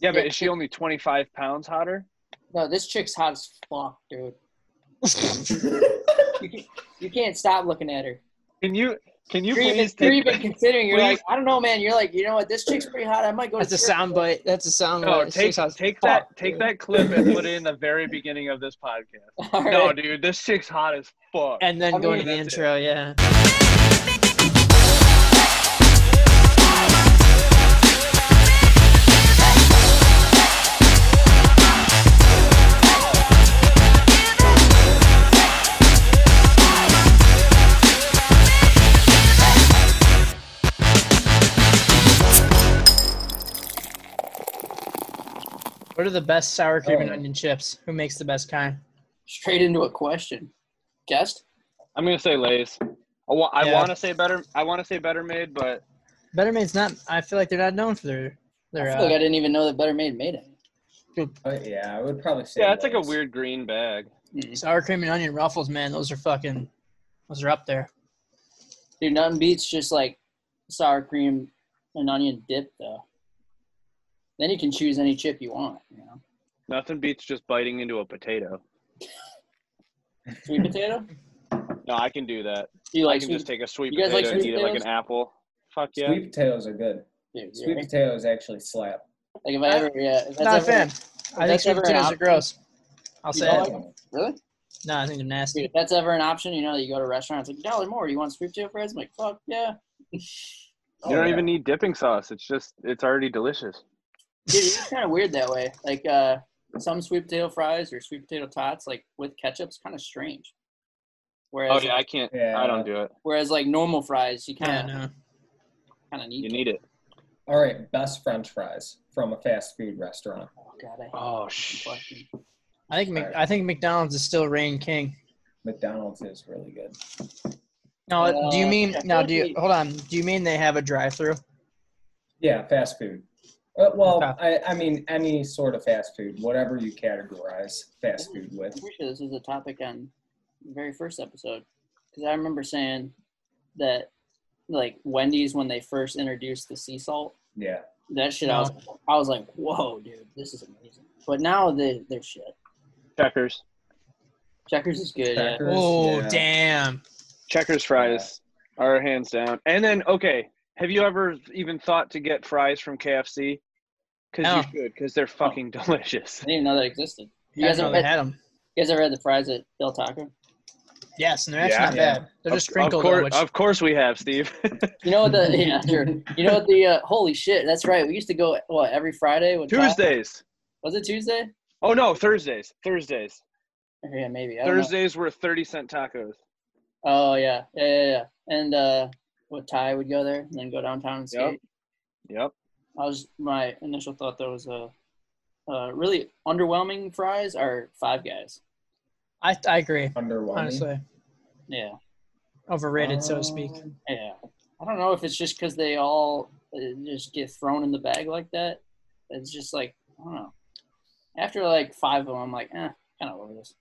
Yeah, but is she only 25 pounds hotter? No, this chick's hot as fuck, dude. You can't stop looking at her. Can you You're please even considering. You're please- like, I don't know, man. You're like, you know what? This chick's pretty hot. I might go. That's a to church. soundbite. That's a soundbite. No, take that clip and put it in the very beginning of this podcast. All right. No, dude, this chick's hot as fuck. And then I go mean, to the that's intro, yeah. What are the best sour cream and onion chips? Who makes the best kind? Straight into a question. Guessed? I'm gonna say Lay's. I want to say better. I want to say Better Made, but Better Made's not. I feel like they're not known for their. I feel like I didn't even know that Better Made made it. Yeah, I would probably say. yeah, it's like a Lay's. weird green bag. sour cream and onion ruffles, man. Those are up there. Dude, nothing beats just like sour cream and onion dip, though. Then you can choose any chip you want, you know. Nothing beats just biting into a potato. Sweet potato? No, I can do that. Do you I like can sweet just take a sweet You guys potato like and sweet eat it like potatoes? an apple. Fuck yeah. Sweet potatoes are good. Dude, Sweet yeah. potatoes actually slap. Like if I ever, yeah. If that's Not a ever, fan. I think that's sweet ever an potatoes are option- gross. I'll You say don't it. like them? Really? No, I think they're nasty. Dude, if that's ever an option, you know, that you go to a restaurant, it's like $1 more. You want sweet potato fries? I'm like, fuck yeah. You don't even need dipping sauce. It's already delicious. Dude, it's kind of weird that way. Like some sweet potato fries or sweet potato tots, like with ketchup's kind of strange. Whereas, Oh yeah, I can't. Yeah. I don't do it. whereas like normal fries, you Yeah, kind no. of need. You need it. All right, best French fries from a fast food restaurant. Oh god, I hate Oh that shh. question. I think McDonald's is still reign king. McDonald's is really good. No, do you mean I no? feel like Hold on? Do you mean they have a drive-through? Yeah, fast food. Well, Okay. I mean any sort of fast food, whatever you categorize fast food with. I'm pretty sure this was a topic on the very first episode because I remember saying that like Wendy's when they first introduced the sea salt, Yeah. that shit I was like, whoa, dude, this is amazing. But now they're shit. Checkers. Checkers is good. Yeah. Checkers, Oh yeah. damn! Checkers fries are hands down. And then okay, have you ever even thought to get fries from KFC? Because No. you should, because they're fucking delicious. I didn't even know that existed. You I guys didn't ever know they had them. You guys ever had the fries at Del Taco? Yes, and they're actually Yeah. not bad. They're just Of sprinkled. course, though, which, of course we have, Steve. You know what the yeah, sure. You know what the holy shit, that's right. We used to go every Friday with Tuesdays. Was it Tuesday? Oh no, Thursdays. Yeah, maybe. I don't know. Thursdays were 30-cent tacos. Oh yeah. Yeah. And what Ty would go there and then go downtown and skate. Yep. My initial thought though was really underwhelming fries are Five Guys. I agree. Underwhelming. Honestly, Yeah. overrated, so to speak. Yeah. I don't know if it's just because they all just get thrown in the bag like that. It's just like, I don't know. After like 5 of them, I'm like, kind of over this.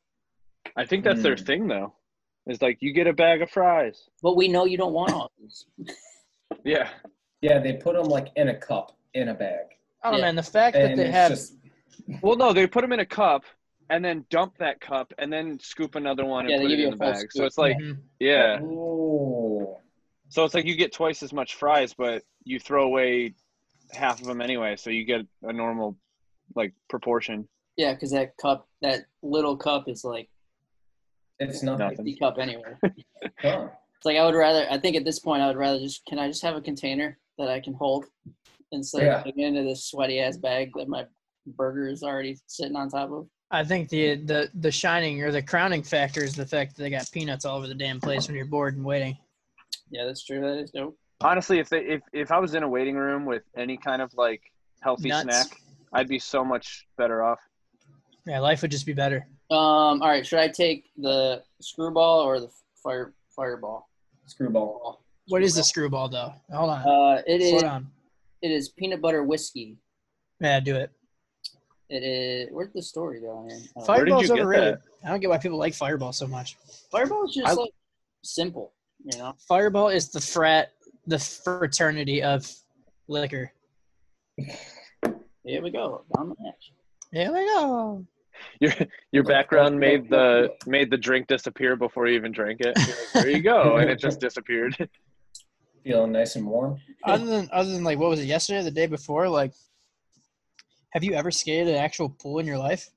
I think that's their thing though. It's like you get a bag of fries. But we know you don't want all these. Yeah. Yeah, they put them like in a cup, in a bag. I don't know, Yeah. man. The fact that And they it's have just, Well, no, they put them in a cup and then dump that cup and then scoop another one Yeah, and they put give it you in a the full bag. So scoop. it's like, Mhm. yeah. oh. So it's like you get twice as much fries, but you throw away half of them anyway. So you get a normal, like, proportion. Yeah, because that little cup is like It's nothing. 50 cup anyway. Huh. It's like I think at this point I would rather can I just have a container that I can hold instead of putting into this sweaty ass bag that my burger is already sitting on top of. I think the shining or the crowning factor is the fact that they got peanuts all over the damn place when you're bored and waiting. Yeah, that's true. That is dope. Honestly, if I was in a waiting room with any kind of, like, healthy Nuts. snack, I'd be so much better off. Yeah, life would just be better. All right, should I take the screwball or the fireball? Screwball. What is the screwball though? Hold on. It Slow down. is peanut butter whiskey. Yeah, do it. It is. Where's the story going? Where did Fireball's you get overrated. I don't get why people like Fireball so much. Fireball is just like simple, you know. Fireball is the fraternity of liquor. Here we go. Down the hatch. Here we go. Your background made the drink disappear before you even drank it. You're like, there you go, and it just disappeared. Feeling nice and warm. Other than like, what was it, yesterday or the day before? Like, have you ever skated an actual pool in your life?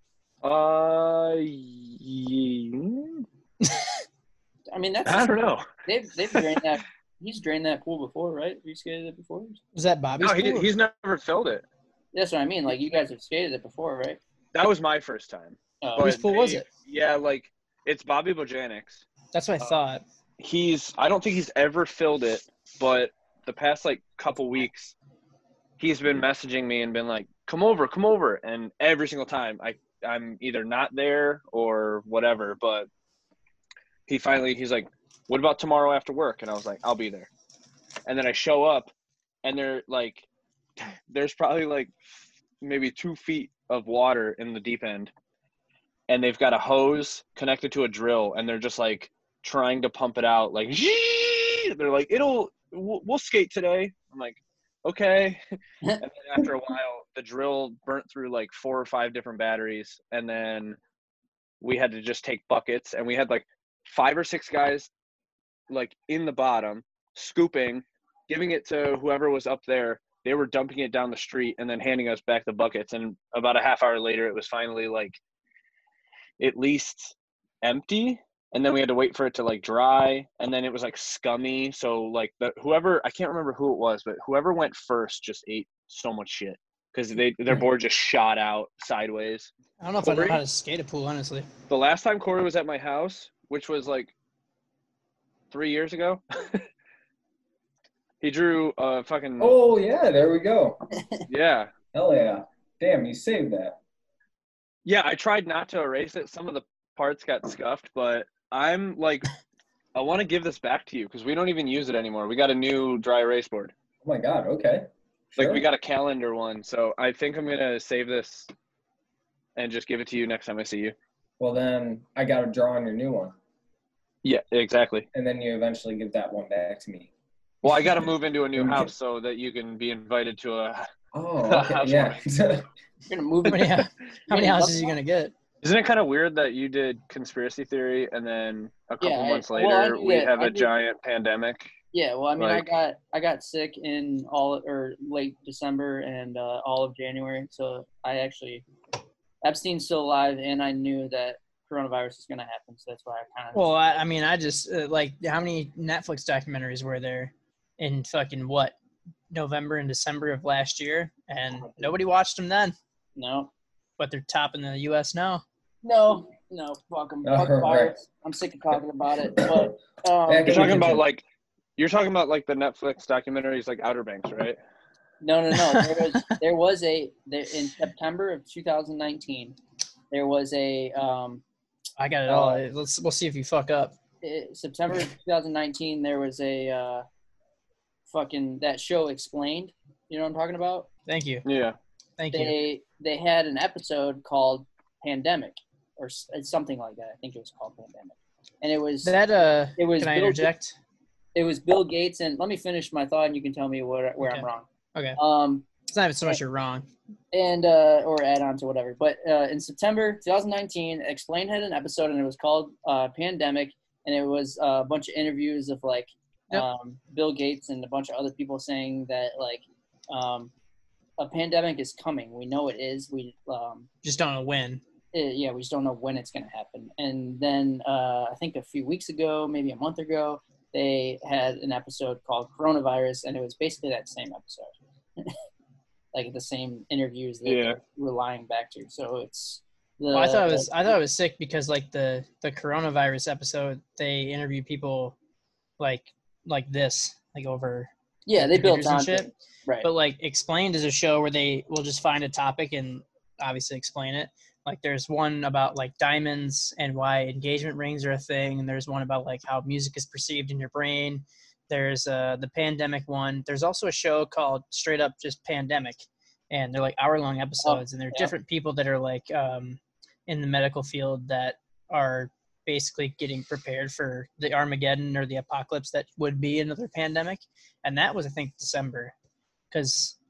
I mean, that's. I don't know. They've drained that. He's drained that pool before, right? Have you skated it before? Was that Bobby's No, pool? he's never filled it. That's what I mean. Like, you guys have skated it before, right? That was my first time. Oh, Whose pool was it? Yeah, like it's Bobby Bojanic's. That's what I thought. I don't think he's ever filled it, but the past like couple weeks, he's been messaging me and been like, come over. And every single time I'm either not there or whatever, but he's like, what about tomorrow after work? And I was like, I'll be there. And then I show up and there's probably like maybe 2 feet of water in the deep end. And they've got a hose connected to a drill and they're just like trying to pump it out. Like, they're like, we'll skate today. I'm like, okay. And then after a while, the drill burnt through like 4 or 5 different batteries. And then we had to just take buckets and we had like 5 or 6 guys like in the bottom scooping, giving it to whoever was up there. They were dumping it down the street and then handing us back the buckets. And about a half hour later, it was finally like at least empty. And then we had to wait for it to like dry. And then it was like scummy. So like I can't remember who it was, but whoever went first just ate so much shit because their board just shot out sideways. I don't know if I know how to skate a pool, honestly. The last time Corey was at my house, which was like 3 years ago, he drew a fucking. Oh yeah, there we go. Yeah. Hell yeah! Damn, you saved that. Yeah, I tried not to erase it. Some of the parts got scuffed, but I'm like, I want to give this back to you because we don't even use it anymore. We got a new dry erase board. Oh my god. Okay. Sure. Like we got a calendar one, so I think I'm gonna save this and just give it to you next time I see you. Well, then I got to draw on your new one. Yeah, exactly. And then you eventually give that one back to me. Well, I got to move into a new house so that you can be invited to a. Oh, okay. Yeah. You're gonna move it. How many houses are you gonna get? Isn't it kind of weird that you did conspiracy theory and then a couple months later I did. giant pandemic? Yeah, well, I mean, Like- I got sick in late December and all of January, so Epstein's still alive, and I knew that coronavirus is going to happen, so that's why I kind of. Well, I just like, how many Netflix documentaries were there in fucking November and December of last year, and nobody watched them then, No, but they're top in the U.S. now. no, fuck them. Fuck the Right. virus. I'm sick of talking about it, but Yeah, You're talking about like the Netflix documentaries like Outer Banks, right? No. There was in September of 2019. There was a I got it all. We'll see if you fuck up. September of 2019. There was a fucking that show Explained. You know what I'm talking about? Thank you. Yeah. Thank you. They had an episode called Pandemic or something like that. I think it was called Pandemic, and it was That it was Can I Bill- interject? It was Bill Gates, and let me finish my thought, and you can tell me where Okay. I'm wrong. Okay. Um, It's not even so much you're wrong. and or add on to whatever. But in September 2019, Explained had an episode, and it was called Pandemic, and it was a bunch of interviews of like Yep. Bill Gates and a bunch of other people saying that like a pandemic is coming. We know it is. We Just don't know when. we just don't know when it's going to happen. And then I think a few weeks ago, maybe a month ago, they had an episode called Coronavirus, and it was basically that same episode. Like the same interviews that they're relying back to. So it's Well, I thought it was sick because like the coronavirus episode, they interview people like this, like over they built computers and on shit. it. Right. But like Explained is a show where they will just find a topic and obviously explain it. Like there's one about like diamonds and why engagement rings are a thing, and there's one about like how music is perceived in your brain. There's the pandemic one. There's also a show called Straight Up Just Pandemic, and they're like hour-long episodes, and they're different people that are like in the medical field that are basically getting prepared for the Armageddon or the apocalypse that would be another pandemic. And that was, I think, December, because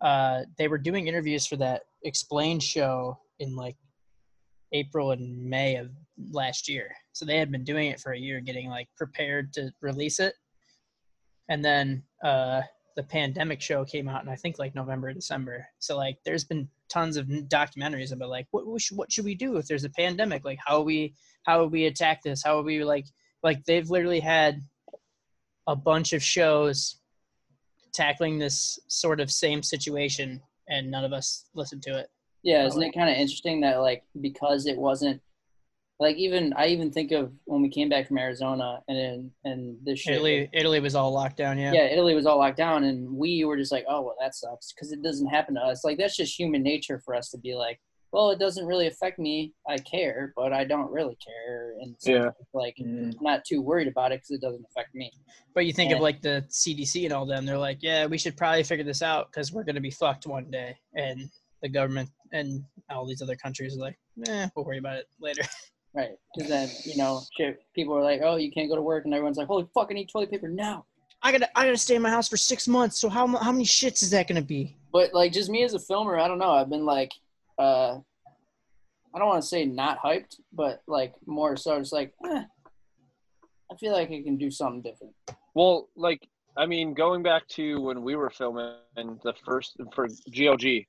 they were doing interviews for that Explained show in like April and May of last year. So they had been doing it for a year, getting like prepared to release it. And then the pandemic show came out in I think like November, December. So like there's been tons of documentaries about like what should we do if there's a pandemic? Like how would we attack this? How would we like they've literally had a bunch of shows tackling this sort of same situation, and none of us listened to it. Yeah, isn't it kind of interesting that like because it wasn't like I even think of when we came back from Arizona and this shit. Italy was all locked down. Yeah. Yeah, Italy was all locked down, and we were just like, oh well, that sucks because it doesn't happen to us. Like that's just human nature for us to be like, well, it doesn't really affect me. I care, but I don't really care, and so like I'm not too worried about it because it doesn't affect me. But you think of like the CDC and all them, they're like, yeah, we should probably figure this out because we're gonna be fucked one day, and the government and all these other countries are like, we'll worry about it later. Right, because then shit, people are like, oh, you can't go to work, and everyone's like, holy fuck, I need toilet paper now. I gotta stay in my house for 6 months. So how many shits is that gonna be? But like, just me as a filmer, I don't know. I've been like, I don't want to say not hyped, but like more so just like, I feel like I can do something different. Well, like, I mean, going back to when we were filming the first for GLG,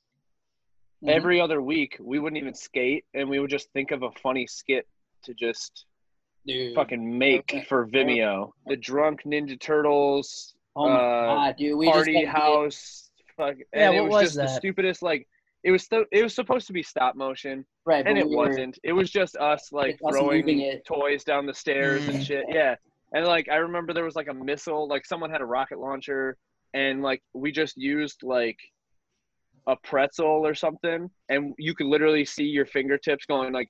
every other week we wouldn't even skate, and we would just think of a funny skit to just fucking make for Vimeo. The Drunk Ninja Turtles, oh my God, dude, we Party just House, and it was just the stupidest. Like, it was supposed to be stop motion, right? And it wasn't. It was just us like throwing toys down the stairs and shit. Yeah, and like I remember there was like a missile, like someone had a rocket launcher, and like we just used like a pretzel or something, and you could literally see your fingertips going like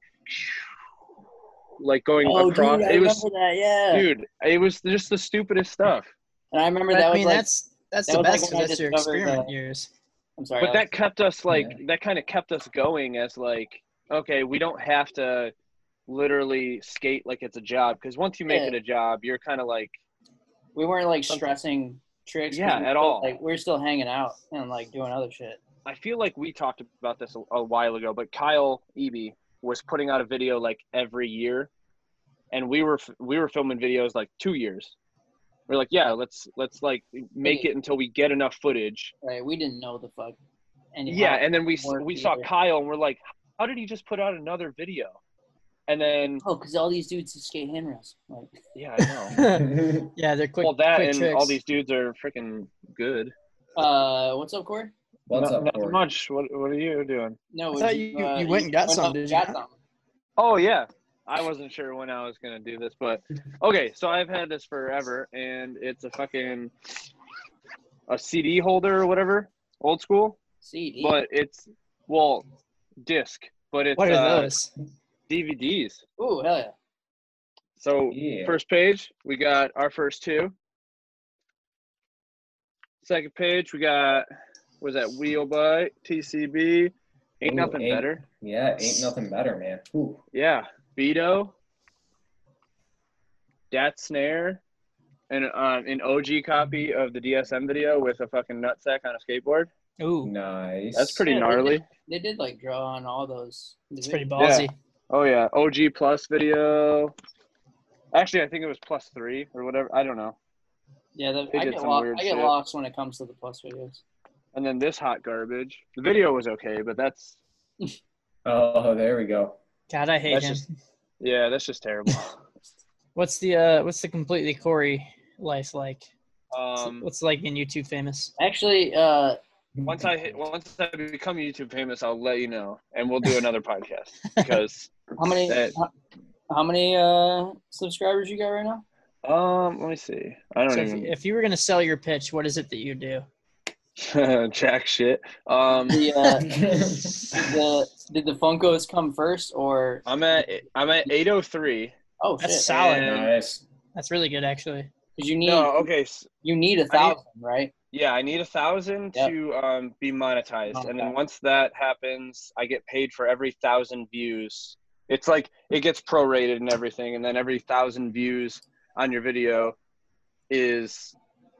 going across. Dude, I remember that, yeah. Dude, it was just the stupidest stuff. And I remember that was like, that's the best because that's your experiment years. I'm sorry. But that kept us that kind of kept us going as like, okay, we don't have to literally skate like it's a job, because once you make it a job, you're kind of like, we weren't like stressing tricks. Yeah, at all. Like we're still hanging out and like doing other shit. I feel like we talked about this a while ago, but Kyle Eby was putting out a video like every year, and we were filming videos like 2 years. We're like, yeah, let's like make it until we get enough footage. Right, we didn't know the fuck. And then we saw Kyle, and we're like, how did he just put out another video? And then because all these dudes skate handrails. Like, yeah, I know. Yeah, they're quick. Well, that quick and tricks. all these dudes are freaking good. What's up, Corey? What's up, Not Corey? much. What are you doing? No, I thought you went and got some. Did you? Oh yeah, I wasn't sure when I was gonna do this, but okay. So I've had this forever, and it's a CD holder or whatever, old school. CD. But it's disc. But it's what are those? DVDs. Ooh, hell yeah. So first page, we got our first two. Second page, we got, was that Wheelbite, TCB, Ain't Nothing Better. Yeah, Ain't Nothing Better, man. Ooh. Yeah, Beto, Dat Snare, and an OG copy of the DSM video with a fucking nutsack on a skateboard. Ooh, nice. That's pretty gnarly. They did like draw on all those. It's pretty ballsy. Yeah. Oh yeah, OG Plus video. Actually, I think it was +3 or whatever. I don't know. Yeah, I get lost when it comes to the Plus videos. And then this hot garbage. The video was okay, but that's. Oh, there we go. God, I hate him. That's just terrible. What's the completely Corey life like? What's like in YouTube famous? Actually, once I become YouTube famous, I'll let you know, and we'll do another podcast. Because how many subscribers you got right now? Let me see. I don't even. If you were gonna sell your pitch, what is it that you do? Jack shit. Did the Funkos come first, or I'm at 803. Oh, that's shit. solid. Nice. That's really good, actually. Because you need you need 1,000, right? Yeah, I need 1,000 to be monetized, and then once that happens, I get paid for every 1,000 views. It's like it gets prorated and everything, and then every 1,000 views on your video is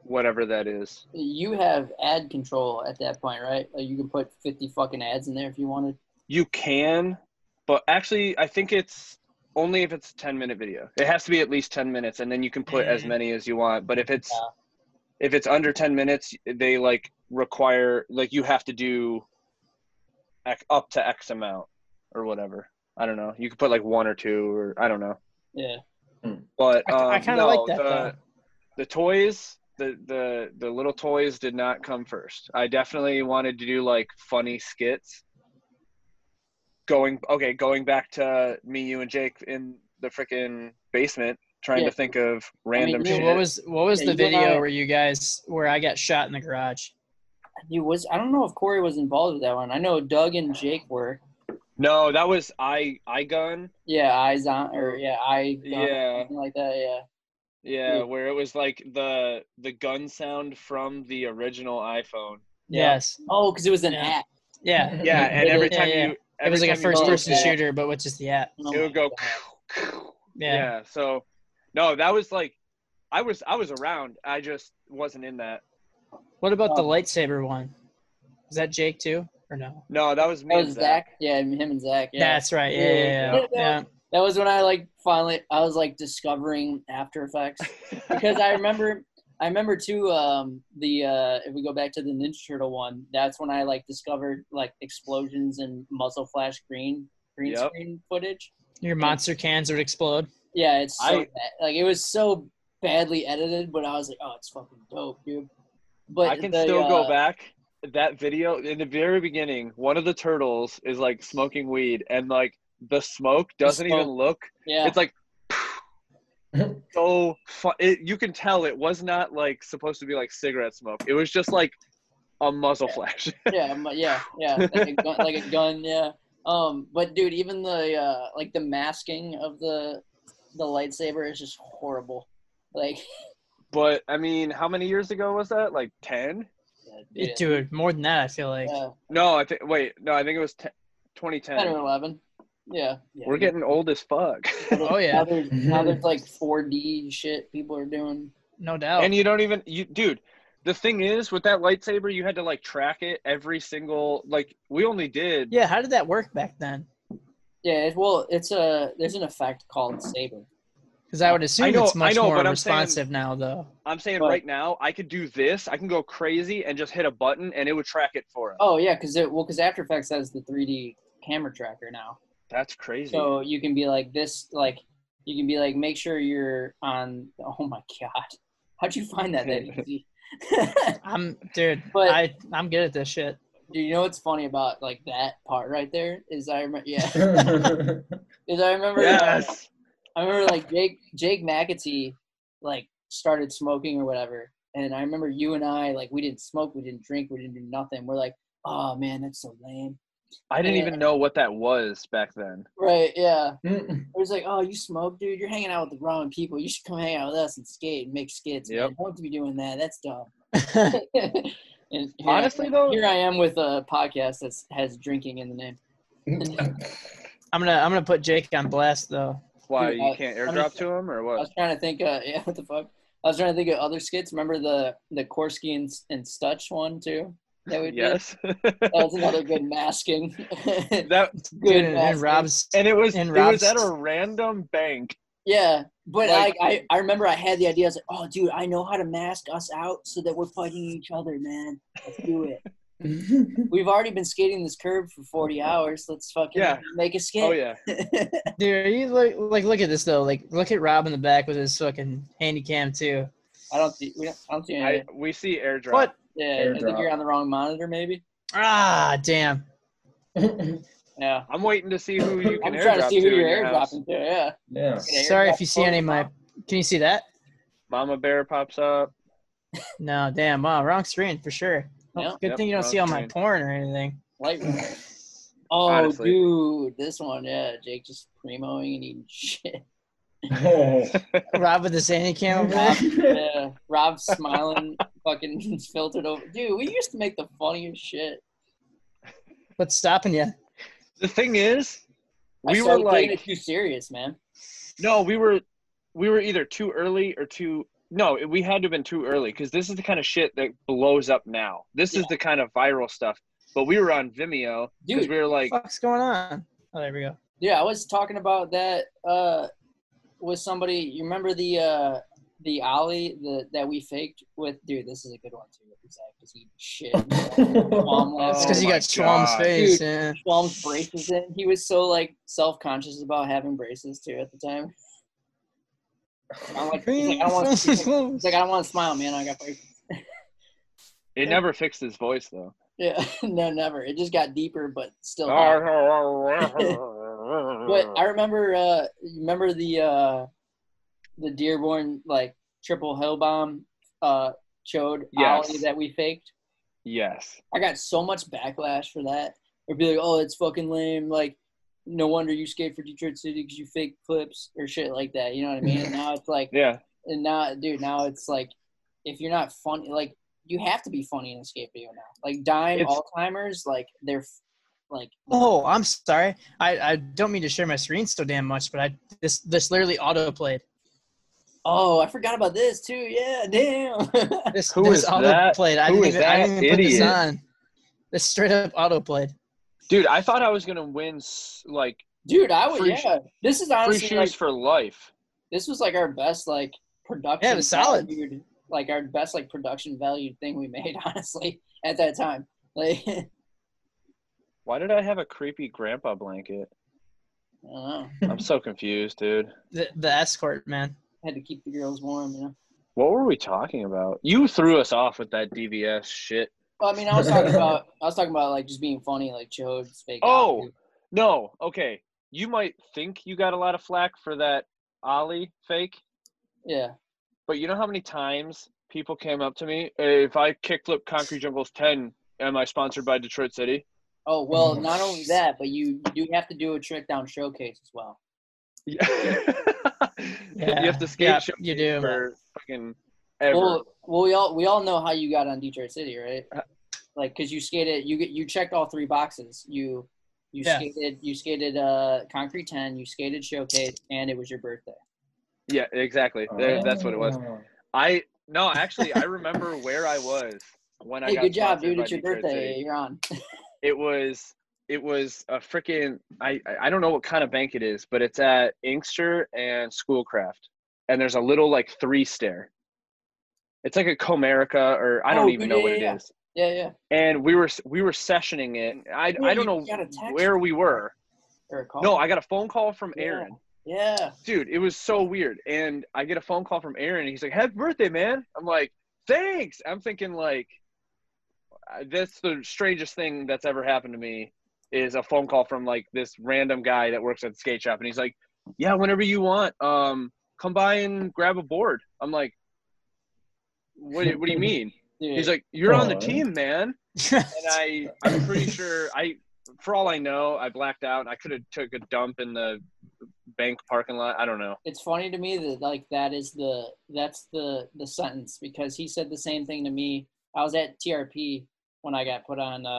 whatever that is. You have ad control at that point, right? Like you can put 50 fucking ads in there if you wanted. You can, but actually, I think it's only if it's a 10-minute video. It has to be at least 10 minutes, and then you can put as many as you want. But if it's under 10 minutes, they like require like you have to do up to X amount or whatever. I don't know. You could put like 1 or 2 or I don't know. Yeah. But I kind of like that though. the toys, the little toys did not come first. I definitely wanted to do like funny skits. Going back to me, you, and Jake in the freaking basement trying to think of random shit. What was the video where I got shot in the garage? I don't know if Corey was involved with that one. I know Doug and Jake were. No, that was iGun. Yeah, iGun, Yeah. something like that. Yeah. Yeah, where it was like the gun sound from the original iPhone. Yes. Oh, because it was an app. Yeah. Yeah, and every time it was like a first-person shooter, but with just the app. It would go. Yeah. So, no, that was like, I was around. I just wasn't in that. What about the lightsaber one? Is that Jake too, or no? No, that was me. That was Zach. Yeah, him and Zach. Yeah. That's right. Yeah. That was when I I was like discovering After Effects because I remember too if we go back to the Ninja Turtle one, that's when I like discovered like explosions and muzzle flash green screen footage. Your monster cans would explode. Yeah, it's so bad. Like it was so badly edited, but I was like, oh, it's fucking dope, dude. But I can still go back. That video in the very beginning, one of the turtles is like smoking weed, and like the smoke doesn't even look. Yeah. It's like so fun. You can tell it was not like supposed to be like cigarette smoke. It was just like a muzzle flash. yeah, like a gun. Yeah. But dude, even the like the masking of the lightsaber is just horrible. Like. But I mean, how many years ago was that? Like 10? Yeah. Dude, more than that, I feel like. Yeah. No, I think it was 2010. 10 or 11. Yeah. We're getting old as fuck. Oh yeah. Now there's like 4D shit people are doing. No doubt. And you don't even dude. The thing is, with that lightsaber, you had to like track it every single we only did. Yeah, how did that work back then? Yeah, there's an effect called saber. Because I would assume it's much more responsive now, though. I'm saying right now, I could do this. I can go crazy and just hit a button, and it would track it for us. Oh yeah, because After Effects has the 3D camera tracker now. That's crazy. So you can be like this, you can be like, make sure you're on. Oh my god, how'd you find that easy? I'm good at this shit. Do you know what's funny about like that part right there is I remember Yes. I remember like Jake McAtee like started smoking or whatever, and I remember you and I like we didn't smoke, we didn't drink, we didn't do nothing. We're like, oh man, that's so lame. I didn't even know what that was back then. Right? Yeah. It was like, oh, you smoke, dude? You're hanging out with the wrong people. You should come hang out with us and skate and make skits. Yep. Man. Don't to be doing that. That's dumb. And honestly, though, here I am with a podcast that has drinking in the name. I'm gonna put Jake on blast though. Why, you can't airdrop to him or what? I was trying to think. Yeah, what the fuck? I was trying to think of other skits. Remember the Korsky and Stutch one too? That we did? Yes. That was another good masking. That's good. And Rob's and it was at a random bank. Yeah, but I remember I had the idea. I was like, oh, dude, I know how to mask us out so that we're fighting each other, man. Let's do it. We've already been skating this curb for 40 hours. Let's fucking make a skit. Oh yeah. Dude, you look at this though. Like, look at Rob in the back with his fucking handy cam too. I don't see anything. We see airdrop. What? Yeah, airdrop. I think you're on the wrong monitor, maybe. Ah, damn. Yeah. I'm waiting to see who you can airdrop to. I'm trying to see who you're airdropping to. Yeah. Yeah. Sorry if you see any of my. Can you see that? Mama Bear pops up. No, damn. Wow, wrong screen for sure. Yep. Good thing you don't see all my porn or anything. Oh, honestly. Dude, this one, yeah. Jake just premoing and eating shit. Rob with the sandy cam over there. Yeah, Rob smiling, fucking filtered over. Dude, we used to make the funniest shit. What's stopping you? The thing is, we were like too serious, man. No, we were either too early or too No, we had to have been too early because this is the kind of shit that blows up now. This is the kind of viral stuff. But we were on Vimeo because Dude, we were like, What's going on? Oh, there we go. Yeah, I was talking about that with somebody. You remember the ollie that we faked with? Dude, this is a good one too. Because he shit. It's because you my got Schwalm's God. face. Dude. Yeah. Schwalm's braces in. He was so like self-conscious about having braces too at the time. I'm like, he's like, I don't want to smile, man. I got braces. it never fixed his voice though. Yeah, no, never. It just got deeper, but still. But But I remember, remember the Dearborn like triple hill bomb chode Yes. ollie that we faked. yes. I got so much backlash for that. It'd be like, oh, it's fucking lame. Like, no wonder you skate for Detroit City because you fake clips or shit like that. You know what I mean? And now it's like, Yeah. and now, dude, now it's like, if you're not funny, like, you have to be funny in a skate video now. Like, Dime It's- all-timers, like, they're like. Oh, I'm sorry. I don't mean to share my screen so damn much, but this literally auto played. Oh, I forgot about this too. Yeah, damn. This Who is auto that? played. I Who didn't is even, I that didn't even put this idiot? on. This straight up auto played. Dude, I thought I was gonna win like Dude, I would. Free Yeah, this is free honestly shoes like for life. this was like our best like production. Yeah, it was solid. valued, like our best like production valued thing we made honestly at that time. Like, I Why did I have a creepy grandpa blanket? don't know. I'm so confused, dude. The escort, man. Had to keep the girls warm, you know. What were we talking about? You threw us off with that DVS shit. Well, I mean, I was talking about like just being funny, like Chode's fake. Oh, out. no. Okay. You might think you got a lot of flack for that Ollie fake, Yeah. but you know how many times people came up to me, hey, if I kickflip Concrete Jungles 10, am I sponsored by Detroit City? Oh well, not only that, but you do have to do a trick down showcase as well. Yeah. Yeah. You have to skate Yeah, show you do. for fucking ever. Well, we all know how you got on Detroit City, right? Like, cause you skated, you checked all three boxes. You Yeah. skated Concrete 10, you skated Showcase, and it was your birthday. Yeah, exactly. That's what it was. Oh. I remember where I was when I Hey, got good job, sponsored dude! by It's your Detroit birthday. City. You're on. It was a freaking I don't know what kind of bank it is, but it's at Inkster and Schoolcraft, and there's a little like 3-stair. It's like a Comerica, or I don't even know what it is. Yeah. And we were sessioning it. I don't know got a text where we were. or a call. No, I got a phone call from Yeah. Aaron. Yeah. Dude, it was so weird. And I get a phone call from Aaron, and he's like, happy birthday, man. I'm like, thanks. I'm thinking, like, that's the strangest thing that's ever happened to me is a phone call from, like, this random guy that works at the skate shop. And he's like, yeah, whenever you want, come by and grab a board. I'm like, what do you mean? Dude. He's like, you're on the Aw. team, man. And I'm pretty sure for all I know, I blacked out. And I could have took a dump in the bank parking lot. I don't know. It's funny to me that like that's the sentence, because he said the same thing to me. I was at TRP when I got put on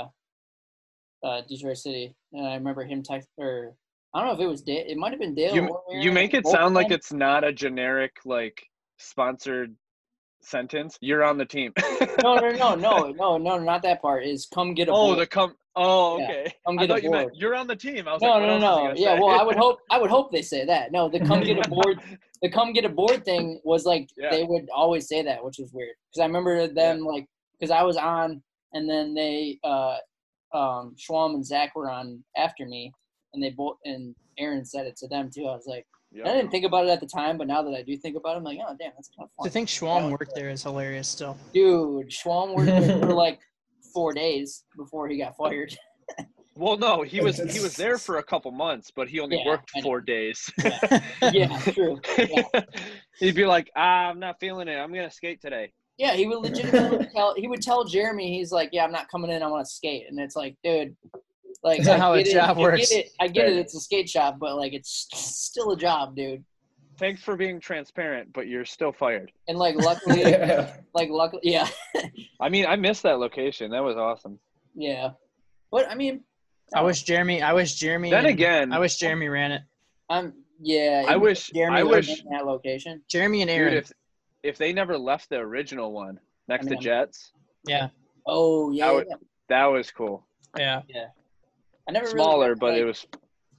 Detroit City, and I remember him text, or I don't know if it was Dale. It might have been Dale. or You Aaron, make it both of sound like them. it's not a generic, like, sponsored sentence. You're on the team. No, not that part. Is come get a Oh, board. Oh, Yeah, okay. come I get a thought you meant board. you're on the team. I was No, like, what no, else no. is he gonna Yeah, say? well, I would hope they say that. No, the come get a board. The come get a board thing was like Yeah. they would always say that, which was weird. Because I remember them like because I was on, and then they Schwalm and Zach were on after me, and they both and Aaron said it to them too. I was like, Yep. I didn't think about it at the time, but now that I do think about it, I'm like, oh damn, that's kind of To fun. think Schwalm worked there is hilarious still. Dude, Schwalm worked there for like 4 days before he got fired. Well, no, he was there for a couple months, but he only Yeah, worked I know. 4 days. Yeah, true. Yeah. He'd be like, I'm not feeling it. I'm gonna skate today. Yeah, he would legitimately tell Jeremy, he's like, yeah, I'm not coming in, I want to skate. And it's like, dude, like, That's not how a job works. I get it, it's a skate shop, but like, it's still a job, dude. Thanks for being transparent, but you're still fired. And like, luckily, yeah, I mean, I missed that location. That was awesome. yeah. But I mean, I wish Jeremy. Then again, I wish Jeremy ran it. yeah. I wish- Jeremy I lived wish- in that location. Jeremy and dude, Aaron. if they never left the original one next to Eminem. Jets, Yeah, Oh yeah, That that was cool. yeah. I never Smaller, really but it was.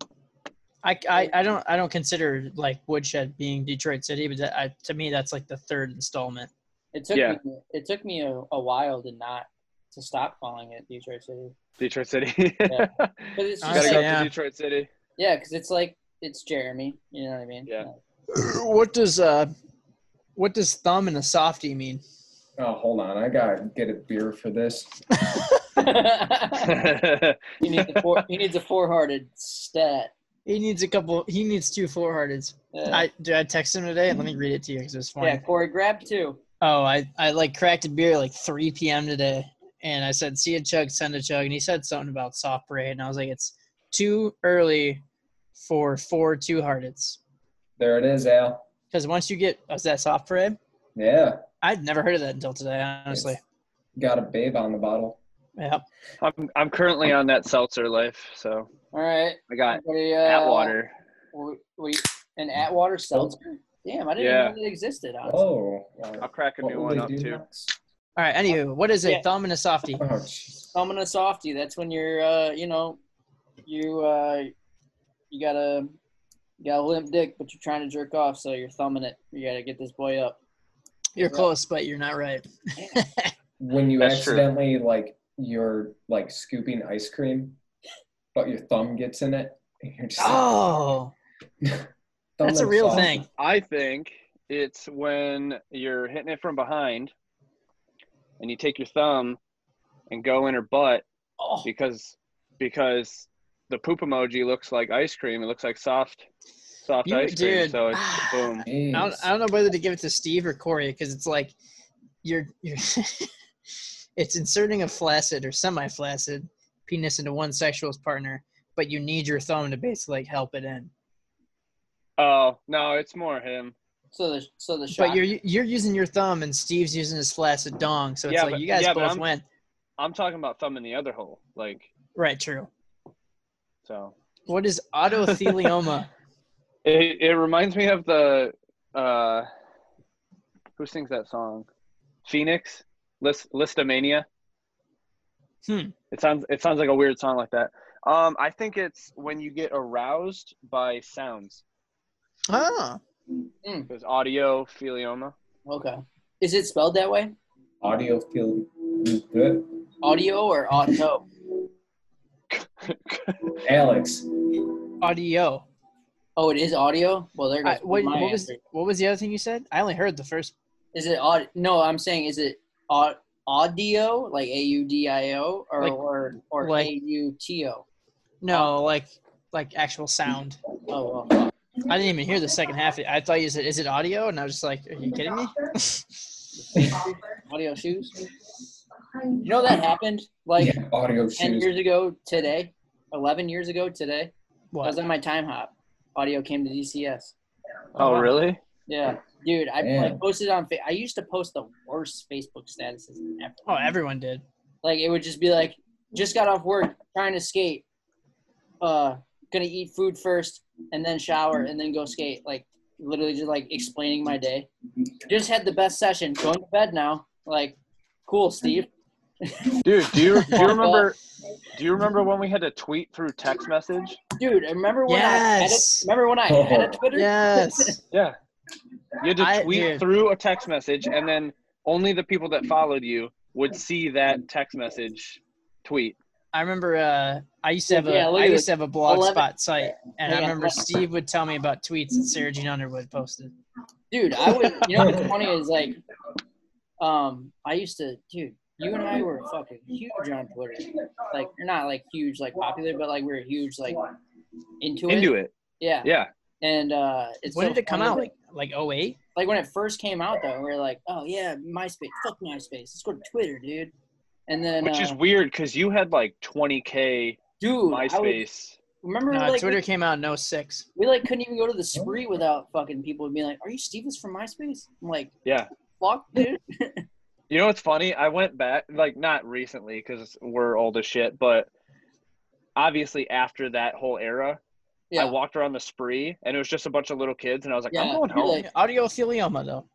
I don't consider like Woodshed being Detroit City, but to me that's like the third installment. It took Yeah. me a while to stop calling it Detroit City. Detroit City. Yeah. 'Cause it's just Honestly, Gotta go yeah. to Detroit City. yeah, because it's like it's Jeremy. You know what I mean? Yeah. What does thumb and a softie mean? Oh, hold on. I gotta get a beer for this. He needs a four-hearted stat. He needs two four-hearteds. Yeah. I texted him today, and let me read it to you because it was funny. Yeah, Corey, grab two. Oh, I like cracked a beer like 3 p.m. today, and I said, "See a chug, send a chug," and he said something about soft parade, and I was like, "It's too early for 4 two-hearteds." There it is, Al. Because once you get was that soft parade? Yeah. I'd never heard of that until today, honestly. Got a babe on the bottle. Yeah. I'm currently on that seltzer life, so All right. I got Everybody, Atwater. An Atwater seltzer? Damn, I didn't Yeah. know that existed. Honestly. Oh. I'll crack a What new will one they up do too. next? All right. Anywho, what is a Yeah. thumb and a softie? Oh, jeez. Thumb and a softie. That's when you're, you got a limp dick, but you're trying to jerk off, so you're thumbing it. You got to get this boy up. You're close, but you're not right. When you That's true. accidentally you're scooping ice cream, but your thumb gets in it, and you're just Oh, thumb that's a and real soft. thing. I think it's when you're hitting it from behind, and you take your thumb and go in her butt Oh, because the poop emoji looks like ice cream. It looks like soft You- ice cream. dude, So it's boom. Jeez. I don't know whether to give it to Steve or Corey because it's like you're it's inserting a flaccid or semi-flaccid penis into one sexual partner, but you need your thumb to basically help it in. Oh no, it's more him. so the shot. But you're using your thumb and Steve's using his flaccid dong, so it's Yeah, like but- you guys yeah, but both I'm- went. I'm talking about thumb in the other hole, Right, true. so. What is autothelioma? It reminds me of the who sings that song? Phoenix, Listomania. It sounds like a weird song like that. I think it's when you get aroused by sounds. Oh, There's audio-thelioma. Okay. Is it spelled that way? Audio feel good. Audio or auto? Alex. audio. Oh, it is audio. Well, there goes What my was answer. what was the other thing you said? I only heard the first. Is it audio? No, I'm saying is it audio like AUDIO or Like- AUTO? No, like actual sound. Oh, well. I didn't even hear the second half. I thought you said, "Is it audio?" And I was just like, "Are you kidding me?" Audio shoes. You know that happened like Yeah, audio 10 shoes. years ago today, 11 years ago today. I What? was on my time hop. Audio came to DCS. Oh, wow. really? Yeah, dude, I Damn. posted on. I used to post the worst Facebook statuses ever. Oh, everyone did. Like it would just be like, just got off work, trying to skate. Gonna eat food first, and then shower, and then go skate. Like literally just like explaining my day. Just had the best session. Going to bed now. Like, cool, Steve. Dude, do you Fuck remember when we had to tweet through text message? Dude, remember when Yes. I had a Twitter? Yes. Yeah. You had to tweet dude. through a text message, and then only the people that followed you would see that text message tweet. I remember. I used to have Yeah, look at this. a blog 11 spot site, and I Yeah. remember Steve would tell me about tweets that Sarah Jean Underwood posted. Dude, I would. You know what's funny is like, I used to, dude. You and I were fucking huge on Twitter. Like, you're not like huge, like popular, but like we were huge, like into it. Yeah. Yeah. And it's When so did it come funny out? that- Like 08? like when it first came out though, we were like, oh yeah, MySpace, fuck MySpace, let's go to Twitter, dude. And then, Which is weird because you had like 20K dude, MySpace. remember No, like Twitter came out in 06. we like couldn't even go to the spree without fucking people being like, are you Stevens from MySpace? I'm like, Yeah. fuck, dude. You know what's funny? I went back, like not recently because we're old as shit, but obviously after that whole era, Yeah. I walked around the spree and it was just a bunch of little kids and I was like, Yeah, I'm going you're home. like- Audiothelioma, though.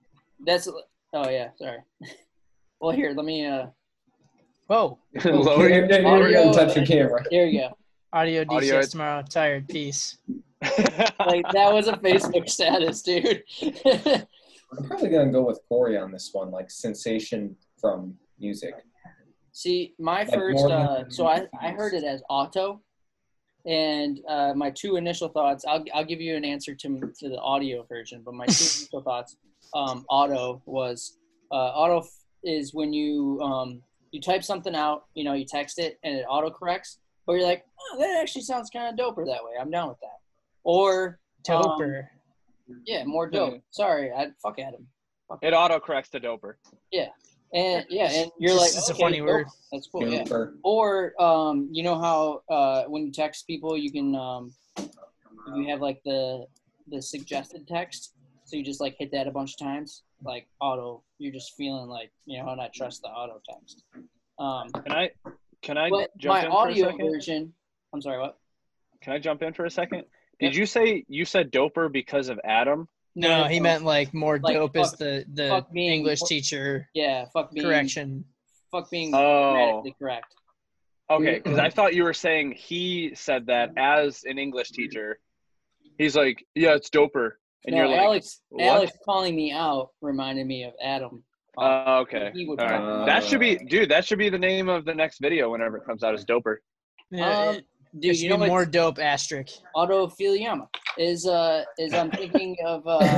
That's. Oh yeah, sorry. Well, here, let me. Whoa. Lower Here, your here you go, touch your camera. Here we go. Audio Audio. DCS tomorrow. Tired. Peace. Like that was a Facebook status, dude. I'm probably gonna go with Corey on this one, like sensation from music. See, my Like first. more than- So I heard it as auto, and my two initial thoughts. I'll give you an answer to the audio version, but my two initial thoughts. Auto was auto is when you you type something out, you text it and it auto corrects, but you're like, oh, that actually sounds kind of doper that way. I'm down with that. Or Doper. yeah, more dope. Sorry, fuck Adam. It autocorrects to doper. And you're like, It's a okay, funny dope. word. That's cool. Yeah. Super. Or you know how when you text people, you can you have like the suggested text, so you just like hit that a bunch of times, like auto. You're just feeling like how not trust the auto text. Can I But jump my in for a audio second? version. I'm sorry. What? Can I jump in for a second? Did you say you said doper because of Adam? No, he meant like more Like, dope is fuck- the fuck being- English teacher Yeah. Fuck being correction. Fuck being Oh. grammatically correct. Okay, because I thought you were saying he said that as an English teacher. He's like, yeah, it's doper. And No, you're like, Alex. what? Alex calling me out reminded me of Adam. Okay. He would All right. call- That should be, dude, that should be the name of the next video whenever it comes out is doper. Yeah, Dude, it should be more dope asterisk. autophiliama is I'm thinking of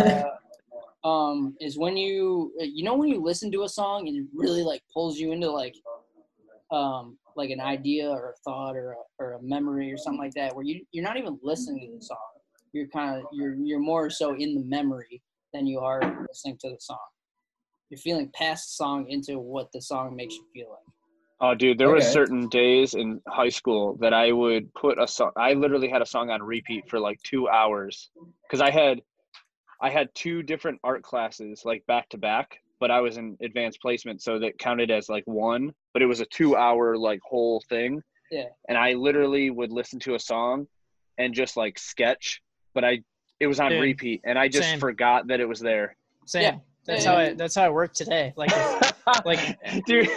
is when when you listen to a song and it really like pulls you into like an idea or a thought or a memory or something like that, where you're not even listening to the song. You're more so in the memory than you are listening to the song. You're feeling past the song into what the song makes you feel like. Oh, dude, there were Okay. certain days in high school that I would put a song. I literally had a song on repeat for like 2 hours because I had two different art classes like back to back, but I was in advanced placement, so that counted as like one. But it was a 2 hour like whole thing. Yeah. And I literally would listen to a song and just like sketch, but it was on Dude, repeat, and I just same. forgot that it was there. Same. Yeah. That's how I work today. Like Dude.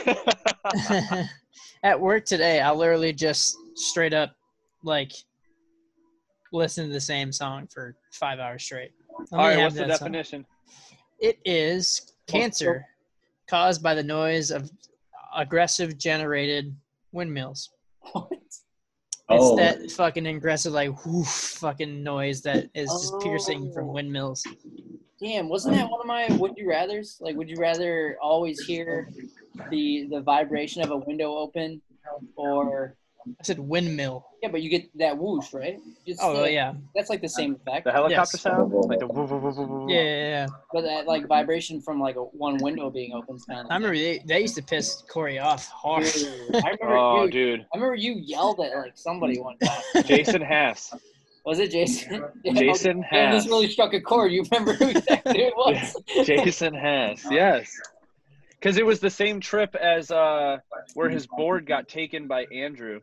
at work today, I literally just straight up like listen to the same song for 5 hours straight. All right, what's the definition? It is cancer caused by the noise of aggressive generated windmills. It's that fucking aggressive, like, whoof, fucking noise that is just piercing from windmills. Damn, wasn't that one of my would you rathers? Like, would you rather always hear the vibration of a window open, or I said windmill. yeah, but you get that whoosh, right? It's Oh, like- yeah. that's like the same effect. The helicopter Yes. sound? Like the woo, woo, woo, woo, woo, woo. Yeah. But that like vibration from like one window being open is kind of. I remember they used to piss Corey off hard. I remember Oh, you. dude. I remember you yelled at like somebody one time. Jason Haas. Was it Jason? Jason Yeah, this Haas. really struck a chord. You remember who that dude was? Jason Haas. Yes. Because it was the same trip as where his board got taken by Andrew.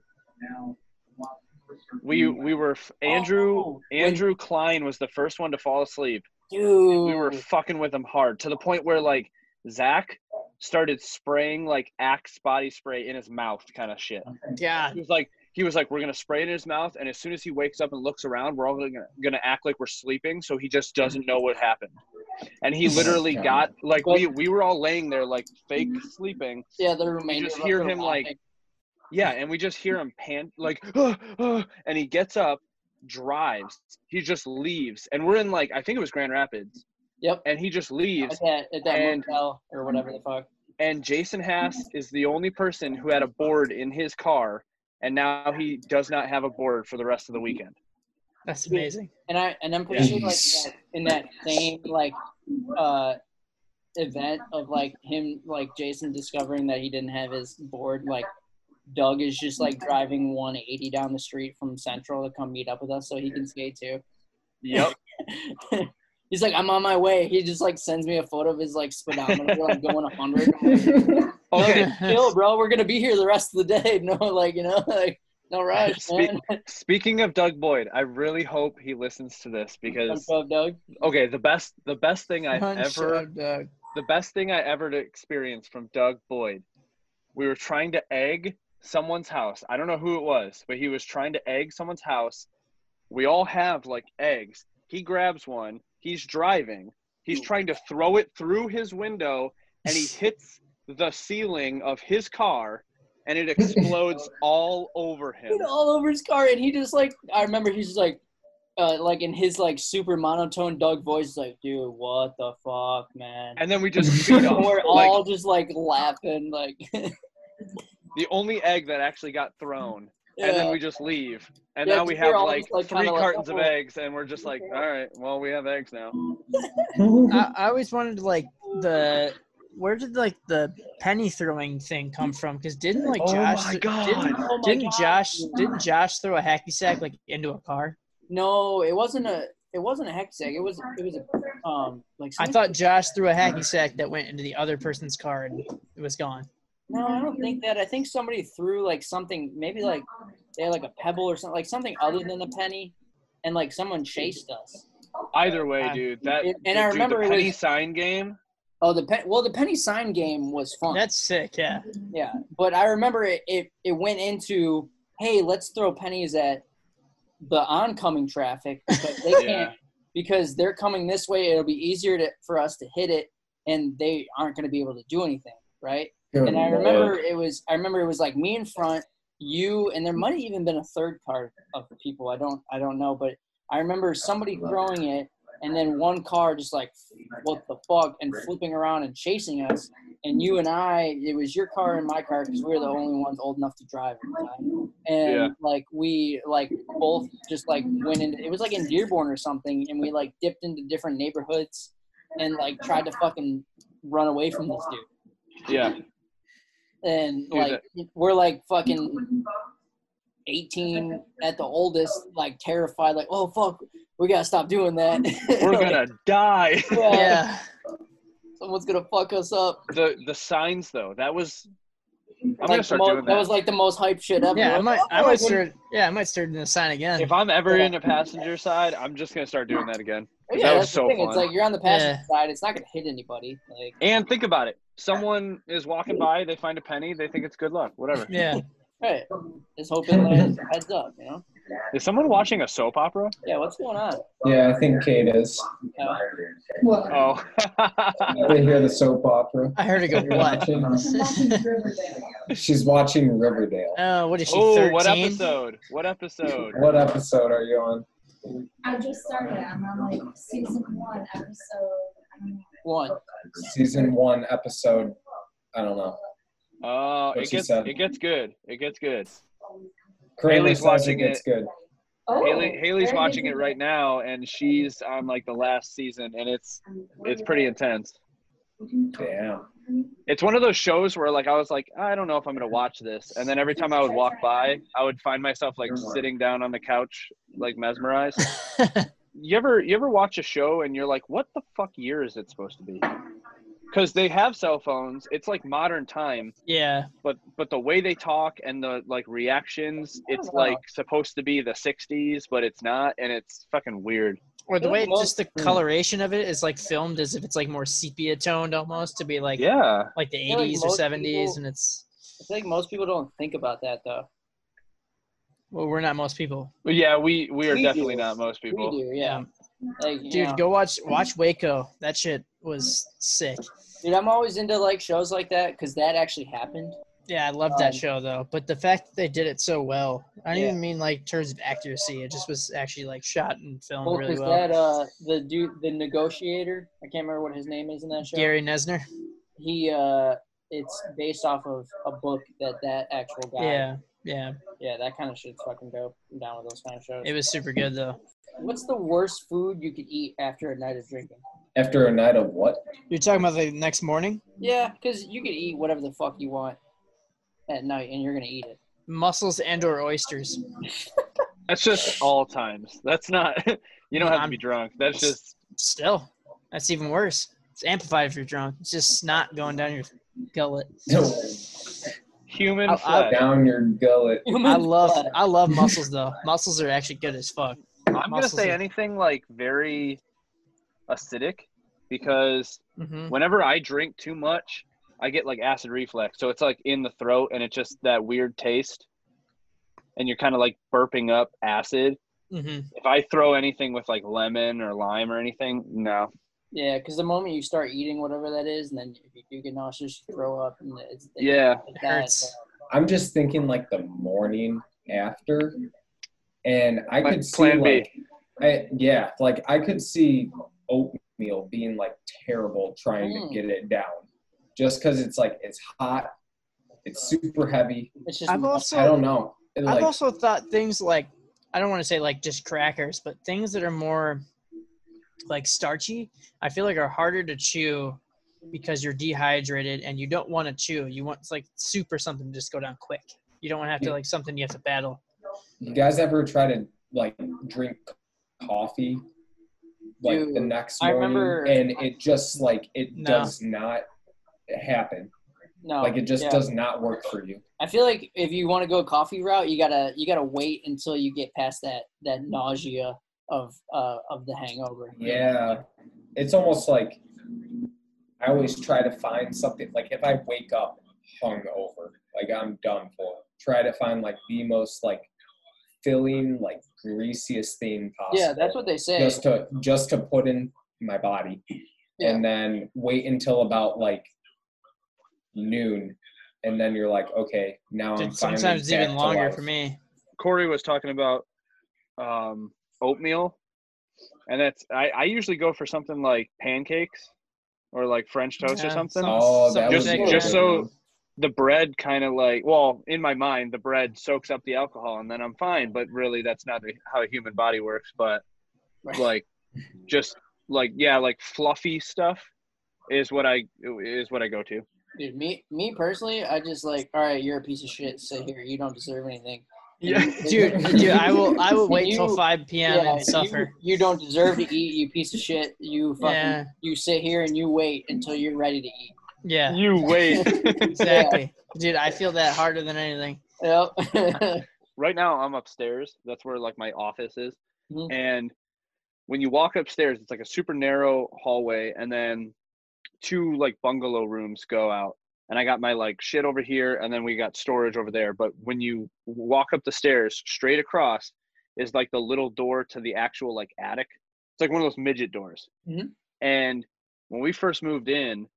We were Andrew Klein was the first one to fall asleep. Dude. We were fucking with him hard to the point where like Zach started spraying like Axe body spray in his mouth, kind of shit. God. He was like, we're gonna spray it in his mouth, and as soon as he wakes up and looks around, we're all gonna act like we're sleeping, so he just doesn't know what happened. And he literally got like we were all laying there like fake sleeping. Yeah, the remainder. just of hear us were him, like, laughing. Yeah, and we just hear him pant like, and he gets up, drives, he just leaves, and we're in like I think it was Grand Rapids. Yep. And he just leaves. At that and- motel or whatever the fuck. And Jason Haas is the only person who had a board in his car, and now he does not have a board for the rest of the weekend. That's amazing. And I'm pretty sure like in that same like event of like him like Jason discovering that he didn't have his board, like Doug is just like driving 180 down the street from Central to come meet up with us so he can skate too. Yep. He's like, I'm on my way. He just like sends me a photo of his like speedometer like going 100. I'm like, Okay. chill, bro. We're gonna be here the rest of the day. No, like like no rush, man. Speaking of Doug Boyd, I really hope he listens to this because Doug. okay, the best thing I've ever Doug. the best thing I ever experienced from Doug Boyd. We were trying to egg someone's house. I don't know who it was, but he was trying to egg someone's house. We all have like eggs. He grabs one. He's driving. He's trying to throw it through his window, and he hits the ceiling of his car, and it explodes all over him. All over his car, and he just like, I remember he's just like in his like super monotone Doug voice, like, dude, what the fuck, man? And then we just speed up. We're all just like laughing, like. The only egg that actually got thrown, Yeah. and then we just leave. And Yeah, now we 'cause we're have all like just, like, 3 kinda like, cartons of oh. eggs, and we're just like, all right, well, we have eggs now. I always wanted like where did like the penny throwing thing come from? Because didn't like Oh Josh my God. didn't Josh throw a hacky sack like into a car? No, it wasn't a hacky sack. It was a like. I thought Josh threw a hacky sack that went into the other person's car and it was gone. No, I don't think that. I think somebody threw like something, maybe like they had like a pebble or something, like something other than a penny, and like someone chased us. Either way, dude, that And I remember the it penny was- sign game. Oh, the penny sign game was fun. That's sick, yeah. Yeah, but I remember it went into, hey, let's throw pennies at the oncoming traffic because they Yeah. can't, because they're coming this way. It'll be easier for us to hit it, and they aren't going to be able to do anything, right? Good And I Lord. remember it was like me in front, you, and there might have even been a third car of people. I don't know, but I remember somebody throwing it, and then one car just like, what the fuck, and flipping around and chasing us. And you and I, it was your car and my car because we were the only ones old enough to drive at the time. And Yeah. like we like both just like went into, it was like in Dearborn or something, and we like dipped into different neighborhoods and like tried to fucking run away from this dude. Yeah. And Dude, like we're like fucking 18 at the oldest, like terrified, like, oh fuck, we gotta stop doing that. We're Like, gonna die. Yeah. someone's gonna fuck us up. The signs though, that was. I'm Like gonna start doing that was like the most hype shit ever. Yeah, I Like, might start doing the sign again. If I'm ever in the passenger side, I'm just gonna start doing that again. yeah, that was that's so the thing. fun. It's like you're on the passenger side. It's not gonna hit anybody. Like, And think about it. Someone is walking by, they find a penny, they think it's good luck. Whatever. Yeah. right, just hoping lands heads up, you know? Is someone watching a soap opera? Yeah, what's going on? Yeah, I think Kate is. Oh. They hear the soap opera. I heard it go what? She's watching Riverdale. Oh, what is she, Oh, 13? what episode? What episode? What episode are you on? I just started. I'm on like season 1, episode. I don't know. One. Season 1, episode. I don't know. Oh, What it she gets said. it gets good. It gets good. Kramer Haley's says watching it gets good. Oh, Haley's very watching good. it right now, and she's on like the last season, and it's pretty intense. Damn. It's one of those shows where like I was like, I don't know if I'm gonna watch this, and then every time I would walk by, I would find myself like sitting down on the couch, like mesmerized. You ever watch a show and you're like, what the fuck year is it supposed to be? Because they have cell phones, it's like modern time, Yeah. but the way they talk and the like reactions, it's know. like supposed to be the 60s, but it's not, and it's fucking weird. Or the I way think just the coloration of it is like filmed as if it's like more sepia toned almost to be like Yeah. like the feel like 80s or most 70s people- and it's I feel like most people don't think about that though. well we're not most people. But yeah, we are We definitely do. not most people. We do, yeah. Like, you Dude, know. go watch Waco. That shit was sick. Dude, I'm always into like shows like that because that actually happened. Yeah, I love that Um, show though. But the fact that they did it so well, I don't Yeah. even mean like in terms of accuracy. It just was actually like shot and filmed Well, really because well. that the dude, the negotiator, I can't remember what his name is in that show. Gary Nesner. He it's based off of a book that actual guy. Yeah. Yeah, that kind of shit's fucking dope. I'm down with those kind of shows. It was super good though. What's the worst food you could eat after a night of drinking? After a night of what? You're talking about the next morning? Yeah, because you could eat whatever the fuck you want at night, and you're gonna eat it. Mussels and or oysters. That's just all times. That's not. You don't have to be drunk. That's just. Still, that's even worse. It's amplified if you're drunk. It's just snot going down your gullet. Human I'll- flesh. Down your gullet. I love mussels though. Mussels are actually good as fuck. I'm gonna mussels say are- anything like very acidic. because Mm-hmm. whenever I drink too much, I get like acid reflux. So it's like in the throat and it's just that weird taste. And you're kind of like burping up acid. Mm-hmm. If I throw anything with like lemon or lime or anything, no. Yeah, because the moment you start eating whatever that is, and then if you do get nauseous, you throw up, and it's Yeah. like It that. hurts. I'm just thinking like the morning after, and I Like could see Plan B. like I could see oatmeal being like terrible trying to get it down, just because it's like it's hot, it's super heavy. It's just I've also I don't know. And, I've like, also thought things like, I don't want to say like just crackers, but things that are more like starchy, I feel like are harder to chew because you're dehydrated and you don't want to chew. You want, it's like soup or something to just go down quick. You don't want to have to like something you have to battle. you guys ever try to like drink coffee like the Dude, next I morning, remember- and it just like it No. does not happen. no, Like it just yeah. does not work for you. I feel like if you want to go coffee route, you gotta wait until you get past that nausea of the hangover. Yeah, it's almost like I always try to find something. Like if I wake up hungover, like I'm done for. Try to find like the most like filling, like greasiest thing possible. Yeah, that's what they say. just to put in my body, Yeah. and then wait until about like noon, and then you're like, okay, now I'm Dude, finally sometimes it's back even to longer life. for me. Corey was talking about oatmeal, and I usually go for something like pancakes or like French toast or Yeah, something. Oh, that something was thick, a just good so one. the bread kind of like, well, in my mind, the bread soaks up the alcohol and then I'm fine. But really, that's not how a human body works. But like, just like, yeah, like fluffy stuff is what I go to. Dude, me personally, I just like, all right, you're a piece of shit. Sit here. You don't deserve anything. Yeah. Dude, I will wait till You- 5 p.m. Yeah, and suffer. you don't deserve to eat, you piece of shit. You fucking Yeah. you sit here and you wait until you're ready to eat. Yeah, You wait. exactly. Dude, I feel that harder than anything. Yep. Right now, I'm upstairs. That's where like my office is. Mhm. And when you walk upstairs, it's like a super narrow hallway, and then 2 like bungalow rooms go out. And I got my like shit over here, and then we got storage over there. But when you walk up the stairs, straight across is like the little door to the actual like attic. It's like one of those midget doors. Mhm. And when we first moved in,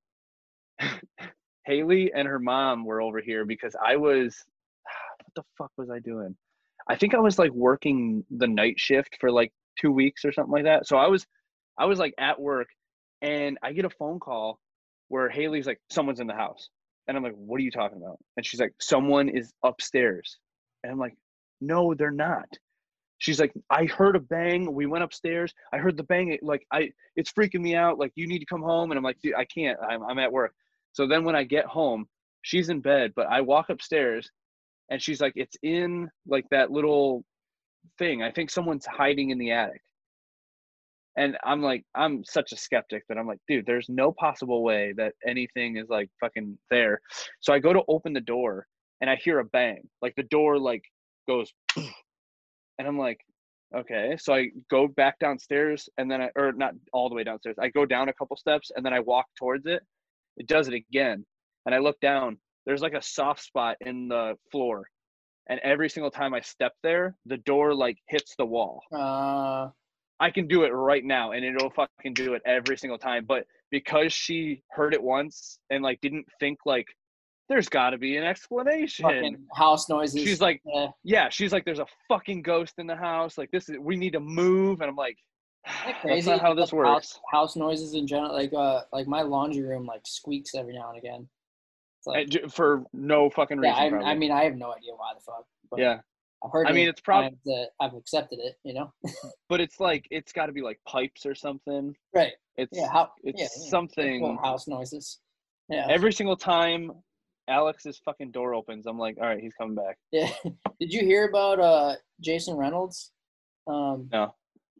Haley and her mom were over here because I was, what the fuck was I doing? I think I was like working the night shift for like 2 weeks or something like that. So I was like at work, and I get a phone call where Haley's like, someone's in the house. And I'm like, what are you talking about? And she's like, someone is upstairs. And I'm like, no, they're not. She's like, I heard a bang. We went upstairs. I heard the bang. It's freaking me out. Like, you need to come home. And I'm like, dude, I can't. I'm at work. So then when I get home, she's in bed, but I walk upstairs and she's like, it's in like that little thing. I think someone's hiding in the attic. And I'm like, I'm such a skeptic that I'm like, dude, there's no possible way that anything is like fucking there. So I go to open the door and I hear a bang. Like the door like goes, and I'm like, okay. So I go back downstairs, and then or not all the way downstairs. I go down a couple steps and then I walk towards it. It does it again. And I look down, there's like a soft spot in the floor. And every single time I step there, the door like hits the wall. I can do it right now, and it'll fucking do it every single time. But because she heard it once and like didn't think like there's got to be an explanation. Fucking house noises. She's like, yeah. She's like, there's a fucking ghost in the house. Like we need to move. And I'm like, crazy. That's not how this works. House noises in general, like my laundry room like squeaks every now and again. It's like, for no fucking reason. Yeah, I mean, I have no idea why the fuck. But yeah. I've heard. I mean, it's probably that I've accepted it, you know. But it's like it's got to be like pipes or something. Right. It's it's something. House noises. Yeah. Every single time Alex's fucking door opens, I'm like, all right, he's coming back. Yeah. Did you hear about Jason Reynolds? No.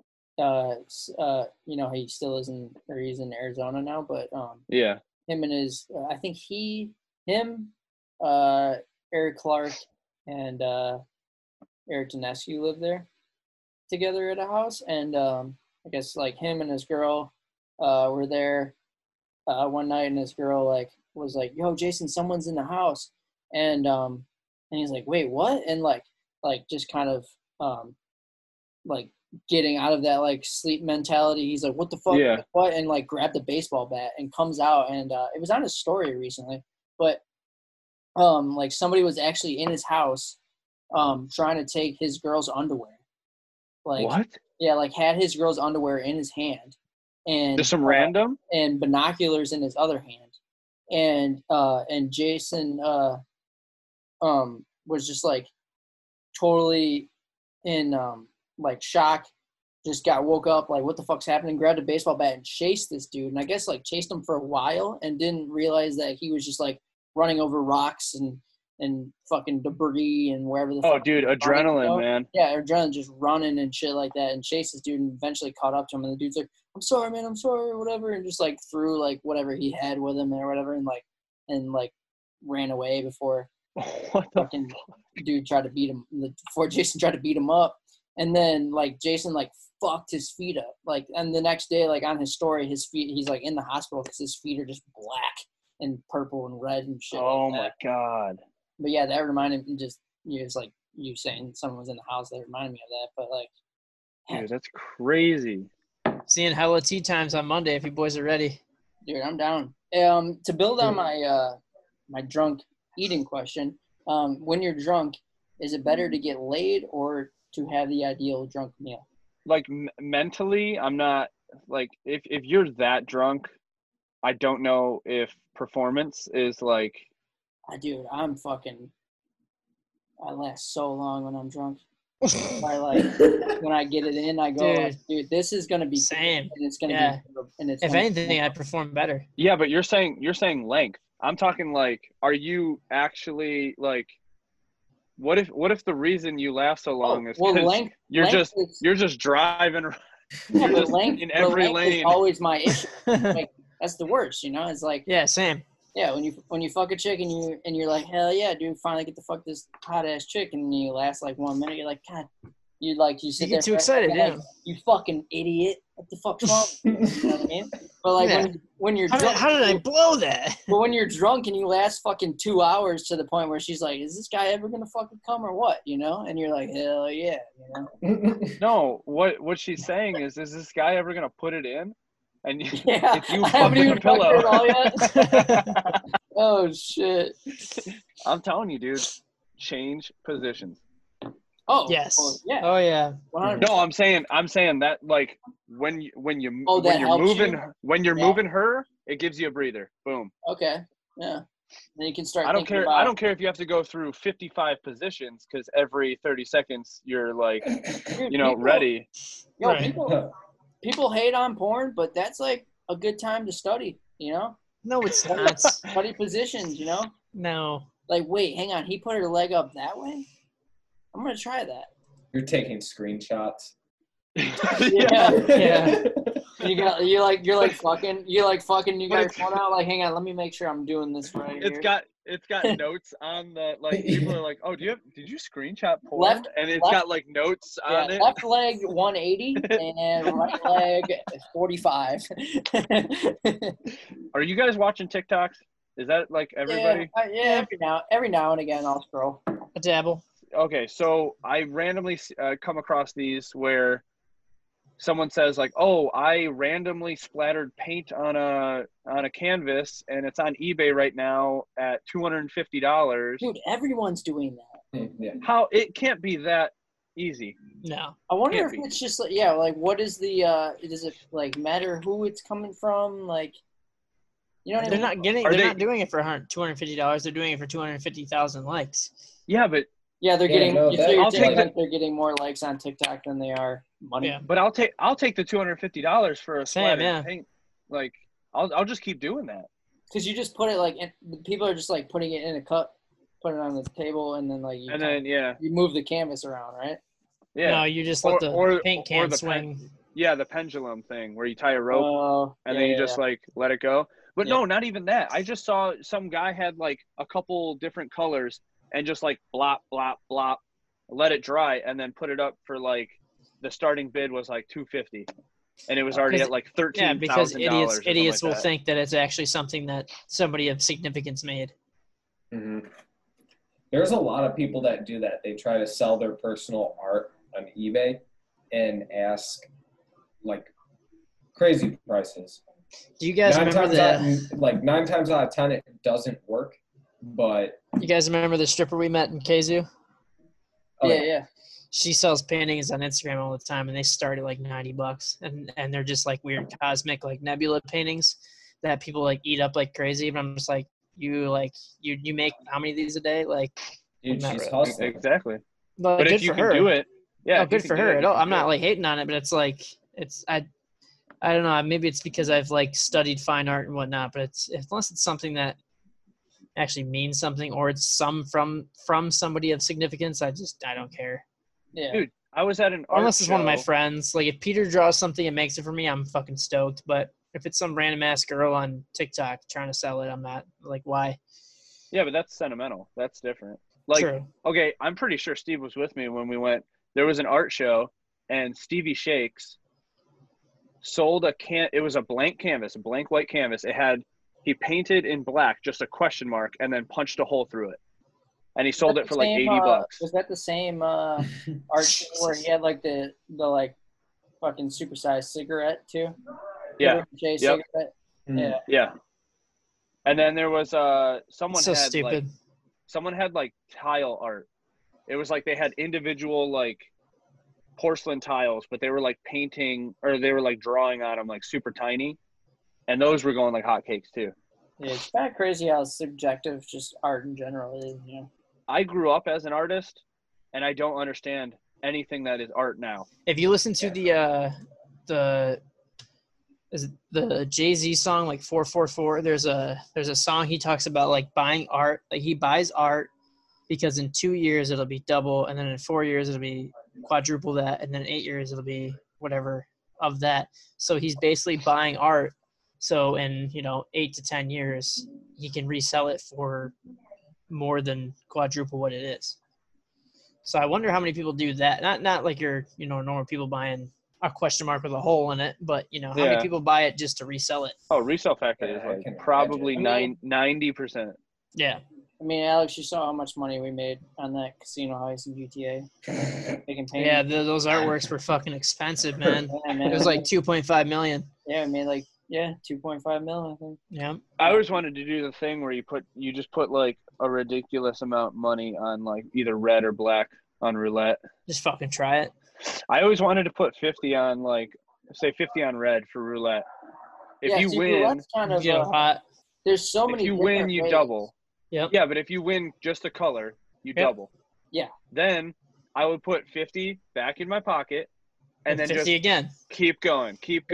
You know, he still he's in Arizona now, but yeah. Him and his, I think Eric Clark and Eric Danescu live there together at a house, and I guess like him and his girl were there one night, and this girl like was like, "Yo, Jason, someone's in the house," and he's like, "Wait, what?" And like just kind of like getting out of that like sleep mentality. He's like, "What the fuck? Yeah. What?" And like grabbed a baseball bat and comes out, and it was on his story recently, but like somebody was actually in his house trying to take his girl's underwear. Like What? yeah, like had his girl's underwear in his hand and Just some random? and binoculars in his other hand. And Jason was just like totally in like shock, just woke up like what the fuck's happening, grabbed a baseball bat and chased this dude, and I guess like chased him for a while and didn't realize that he was just like running over rocks and fucking debris and wherever the Oh, fuck dude, he was running, you adrenaline, know? man. Yeah, adrenaline, just running and shit like that, and chased this dude and eventually caught up to him, and the dude's like, "I'm sorry, man, I'm sorry," or whatever, and just like threw like whatever he had with him or whatever, and like ran away before What the fucking dude tried to beat him, before Jason tried to beat him up. And then like Jason like fucked his feet up, like, and the next day like on his story, his feet, he's like in the hospital because his feet are just black and purple and red and shit. Oh like my that. God. But yeah, that reminded me, just it's like you saying someone was in the house, that reminded me of that. But like, Dude, that's crazy. Seeing Hello Tea Times on Monday if you boys are ready. dude, I'm down. To build on my my drunk eating question, when you're drunk, is it better to get laid or to have the ideal drunk meal? Like mentally, I'm not like if you're that drunk, I don't know if performance is like Dude, I'm fucking. I last so long when I'm drunk. I like when I get it in, I go, like, dude, this is gonna be Same. good, and it's gonna Yeah. be, and it's If gonna anything, I perform better. yeah, but you're saying length. I'm talking like, are you actually like, what if the reason you last so long is well, because length. you're length just driving around, yeah, you're but just length, in but every length is lane. always my issue. Like that's the worst, you know. It's like Yeah, same. yeah, when you fuck a chick and you're like, hell yeah, dude, finally get to fuck this hot ass chick, and you last like 1 minute, you're like, God, you sit You there get too for- excited, like, yeah. you fucking idiot, what the fuck's wrong with you? You know what I mean? But like Yeah. when you're How drunk, did I blow that? but when you're drunk and you last fucking 2 hours to the point where she's like, is this guy ever gonna fucking come or what? You know? And you're like, hell yeah, you know? No, what she's saying is this guy ever gonna put it in? And Yeah, if you I fuck haven't with even a fucked her at all pillow, yet. Oh shit. I'm telling you, dude, change positions. Oh Yes. well, yeah. Oh yeah. 100%. No, I'm saying that like when you're helps moving you? when you're Yeah. moving her, it gives you a breather. Boom. Okay. Yeah. Then you can start. I don't thinking care. About, I don't care if you have to go through 55 positions because every 30 seconds you're like, Dude, ready. Yo, Right. people hate on porn, but that's like a good time to study. You know, No, it's not. study positions. You know, No. like wait, hang on, he put her leg up that way. I'm gonna try that. You're taking screenshots. Yeah. Yeah. You're like fucking. You got But your it's- phone out. Like, hang on, let me make sure I'm doing this right It's here. got notes on the like people are like, oh, did you screenshot porn? Left- and it's left- got like notes Yeah, on it. left leg 180 and right leg 45. Are you guys watching TikToks? Is that like everybody? Yeah, every now and again I'll scroll. A dabble. Okay, so I randomly come across these where someone says like, "Oh, I randomly splattered paint on a canvas, and it's on eBay right now at $250." Dude, everyone's doing that. Yeah. How it can't be that easy? No. I wonder Can't if be. it's just like like what is the does it like matter who it's coming from? Like you know what I They're mean? not getting. Are They're they- not doing it for $250. They're doing it for 250,000 likes. Yeah, but Yeah, they're Yeah, getting. no, So that- you're I'll saying take like they're getting more likes on TikTok than they are money. Yeah. but I'll take the $250 for a Same, splattered yeah. paint. Like I'll just keep doing that. Because you just put it like people are just like putting it in a cup, put it on the table, and then like you And then you move the canvas around, right? yeah, No, you just let the paint or can the swing. yeah, the pendulum thing where you tie a rope. Oh, and yeah, then you yeah, just like let it go. But Yeah. no, not even that. I just saw some guy had like a couple different colors and just like blop, blop, blop, let it dry and then put it up for like the starting bid was like $250. and it was already at like Yeah, because $13,000. idiots will think that it's actually something that somebody of significance made. Mm-hmm. There's a lot of people that do that. They try to sell their personal art on eBay and ask like crazy prices. Do you guys remember nine times out of 10 it doesn't work, but you guys remember the stripper we met in Kazoo? Yeah. She sells paintings on Instagram all the time, and they start at like $90, and they're just like weird cosmic like nebula paintings that people like eat up like crazy. But I'm just like, you make how many of these a day? Like, dude, she's hustling. Exactly. But if you can do it, yeah, good for her. I'm not like hating on it, but it's like I don't know. Maybe it's because I've like studied fine art and whatnot, but unless it's something that actually means something or it's from somebody of significance, I don't care. Yeah. Dude, I was at an art unless it's show. one of my friends. Like if Peter draws something and makes it for me, I'm fucking stoked. But if it's some random ass girl on TikTok trying to sell it, I'm not like, why? Yeah, but that's sentimental. That's different. Like, True. Okay, I'm pretty sure Steve was with me when we went. There was an art show, and Stevie Shakes sold it was a blank canvas, a blank white canvas. He painted in black, just a question mark, and then punched a hole through it. And he sold it for like $80. Was that the same art show where he had like the like fucking supersized cigarette too? Yeah. Cigarette? Mm. Yeah. And then there was someone So had stupid. someone had like tile art. It was like they had individual like porcelain tiles, but they were like painting or they were like drawing on them like super tiny. And those were going like hotcakes too. Yeah, it's kind of crazy how subjective just art in general is, you know. I grew up as an artist, and I don't understand anything that is art now. If you listen to the Jay-Z song like 444, there's a song he talks about like buying art. Like he buys art because in 2 years it'll be double, and then in 4 years it'll be quadruple that, and then in 8 years it'll be whatever of that. So he's basically buying art. So in 8 to 10 years he can resell it for more than quadruple what it is. So I wonder how many people do that. Not like your normal people buying a question mark with a hole in it, but how many people buy it just to resell it? Oh, resale factor is like probably 90%. Yeah. I mean, Alex, you saw how much money we made on that casino heist in GTA. Yeah, those artworks were fucking expensive, man. Yeah, man. It was like $2.5 million. Yeah, I mean, like, 2.5 million, I think. Yeah. I always wanted to do the thing where you just put like a ridiculous amount of money on like either red or black on roulette. Just fucking try it. I always wanted to put 50 on like say 50 on red for roulette. If you win, kind of, you get a lot. there's so many. If you win, you ways. double. Yep. Yeah, but if you win just a color, you double. Yeah. Then I would put 50 back in my pocket, and then 50 just again. keep going.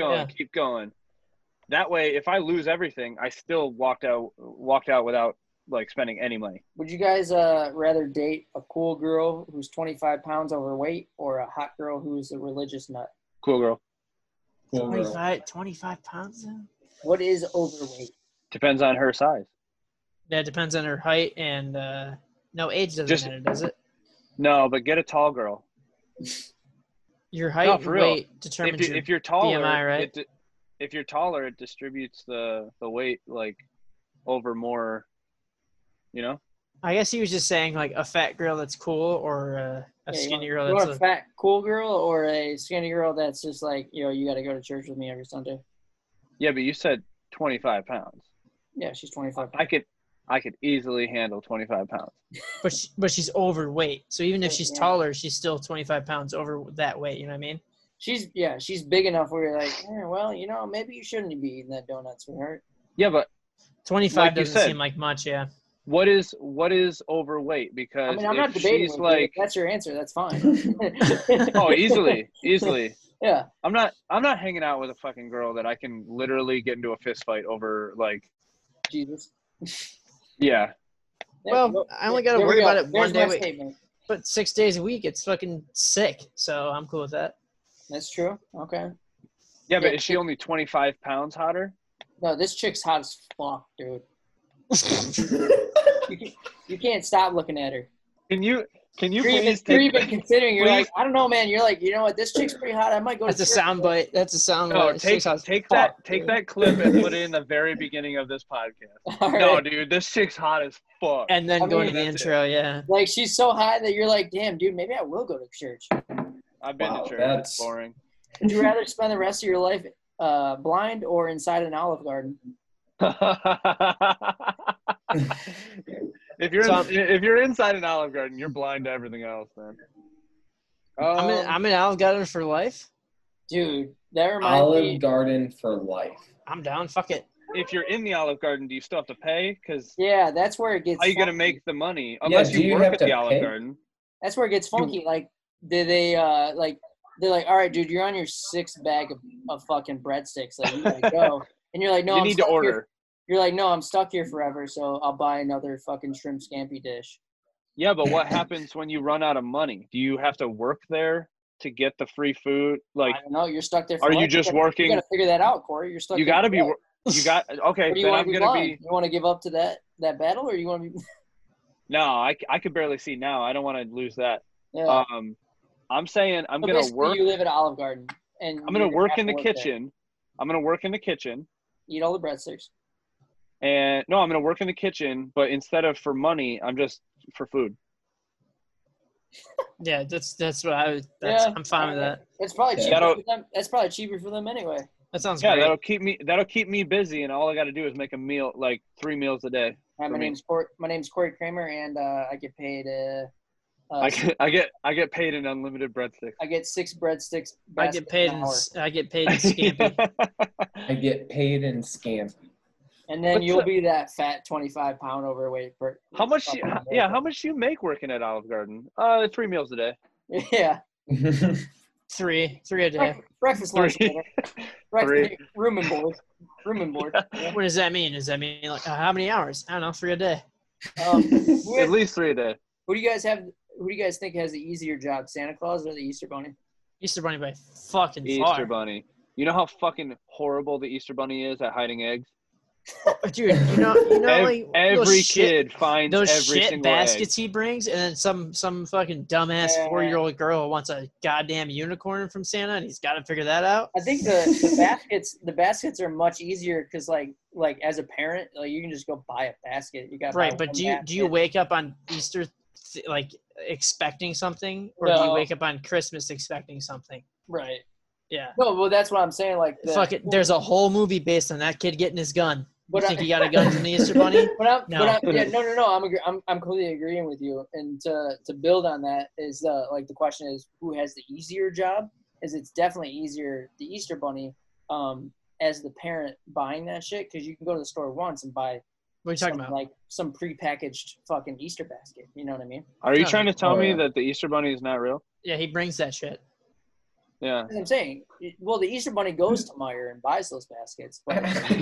That way, if I lose everything, I still walked out without like spending any money. Would you guys rather date a cool girl who's 25 pounds overweight or a hot girl who's a religious nut? Cool girl. 25 pounds? What is overweight? Depends on her size. Yeah, it depends on her height and no, age doesn't matter, does it? No, but get a tall girl. Your height and weight determines if you're taller, BMI, right? If you're taller, it distributes the weight like over more, Mm-hmm. I guess he was just saying like a fat girl that's cool or a skinny girl that's that's a fat cool girl or a skinny girl that's just like, you got to go to church with me every Sunday. Yeah, but you said 25 pounds. Yeah, she's 25 pounds. I could easily handle 25 pounds. But she's overweight. So even if she's taller, she's still 25 pounds over that weight. You know what I mean? She's big enough where you're like, well, maybe you shouldn't be eating that donut, sweetheart. Yeah, but 25 like doesn't seem like much. Yeah. What is overweight? Because I mean, I'm not debating with you. If that's your answer, that's fine. Oh, easily. Yeah. I'm not hanging out with a fucking girl that I can literally get into a fist fight over like Jesus. Yeah. Well, I only got to worry about it one day. Statement. But 6 days a week, it's fucking sick. So I'm cool with that. That's true. Okay. Yeah, but is she only 25 pounds hotter? No, this chick's hot as fuck, dude. You can't stop looking at her. Can you You're please even considering. You're please- like, I don't know, man. You're like, you know what? This chick's pretty hot. I might go. That's a to church. soundbite. That's a soundbite. No, It's just how- take fuck, that dude. clip and put it in the very beginning of this podcast. All No, right. dude, this chick's hot as fuck. and then I go mean, into the that's intro. Yeah. Like she's so hot that you're like, damn, dude, maybe I will go to church. I've been Wow, to church. that's- It's boring. Would you rather spend the rest of your life blind or inside an Olive Garden? if So- you're inside an Olive Garden, you're blind to everything else, man. I'm in Olive Garden for life. Dude, that reminds Olive me. Garden for life. I'm down. Fuck it. if you're in the Olive Garden, do you still have to pay? Because Yeah, that's where it gets. how are you gonna funky. make the money unless do you you work have at to the Olive pay? Garden? That's where it gets funky. Like, they like they're like, all right, dude, you're on your sixth bag of fucking breadsticks. Like, you gotta go. And you're like, no, you I'm need to stuck here. order. You're like, no, I'm stuck here forever, so I'll buy another fucking shrimp scampi dish. Yeah, but what happens when you run out of money? Do you have to work there to get the free food? Like, I don't know. You're stuck there. For are you life. just gotta, working? You gotta figure that out, Corey. You're stuck. You there got to for be. life. You got okay. Or do you Then want I'm to be gonna blind? be. You want to give up to that battle, or you want to be? No, I could barely see now. I don't want to lose that. Yeah. I'm saying I'm So gonna basically, work. You live at Olive Garden, and I'm gonna you work have in to the work there. kitchen. I'm gonna work in the kitchen, Eat all the breadsticks. and no, I'm gonna work in the kitchen. But instead of for money, I'm just for food. Yeah, that's what I would. I'm fine with that. It's probably Yeah. cheaper That'll- for them. That's probably cheaper for them anyway. That sounds Yeah, great. that'll keep me busy, and all I got to do is make a meal, like 3 meals a day. Hi, For my me. name's Corey Kramer, and I get paid. I get paid in unlimited breadsticks. I get 6 breadsticks. I basket get paid. an hour. I get paid in scampi. I get paid in scams. And then What's you'll the- be that fat 25-pound overweight. How much? How much do you make working at Olive Garden? 3 meals a day. Yeah. Three a day. Breakfast, lunch, Three. dinner. Breakfast, room and board. Room and board. Yeah. What does that mean? Does that mean like how many hours? I don't know. 3 a day. At least 3 a day. Who do you guys have? Who do you guys think has the easier job, Santa Claus or the Easter Bunny? Easter Bunny by fucking Easter far. Bunny. You know how fucking horrible the Easter Bunny is at hiding eggs? Dude, you know, like Every those shit, kid finds those every shit single baskets he brings, and then some fucking dumbass Yeah. 4-year-old girl wants a goddamn unicorn from Santa, and he's got to figure that out. I think the baskets are much easier because like as a parent, like you can just go buy a basket. You got Right, but do you wake up on Easter like expecting something, or do you No. wake up on Christmas expecting something? right? Yeah. No, well that's what I'm saying. Like Fuck it. There's a whole movie based on that kid getting his gun. You But think he got a gun from the Easter Bunny? No. I'm completely agreeing with you. And to build on that is like the question is who has the easier job? Is it's definitely easier the Easter Bunny as the parent buying that shit because you can go to the store once and buy What are you talking about? like some prepackaged fucking Easter basket. You know what I mean? Are you No. trying to tell Oh, me yeah. that the Easter Bunny is not real? Yeah, he brings that shit. Yeah. That's what I'm saying. Well, the Easter Bunny goes to Meijer and buys those baskets. But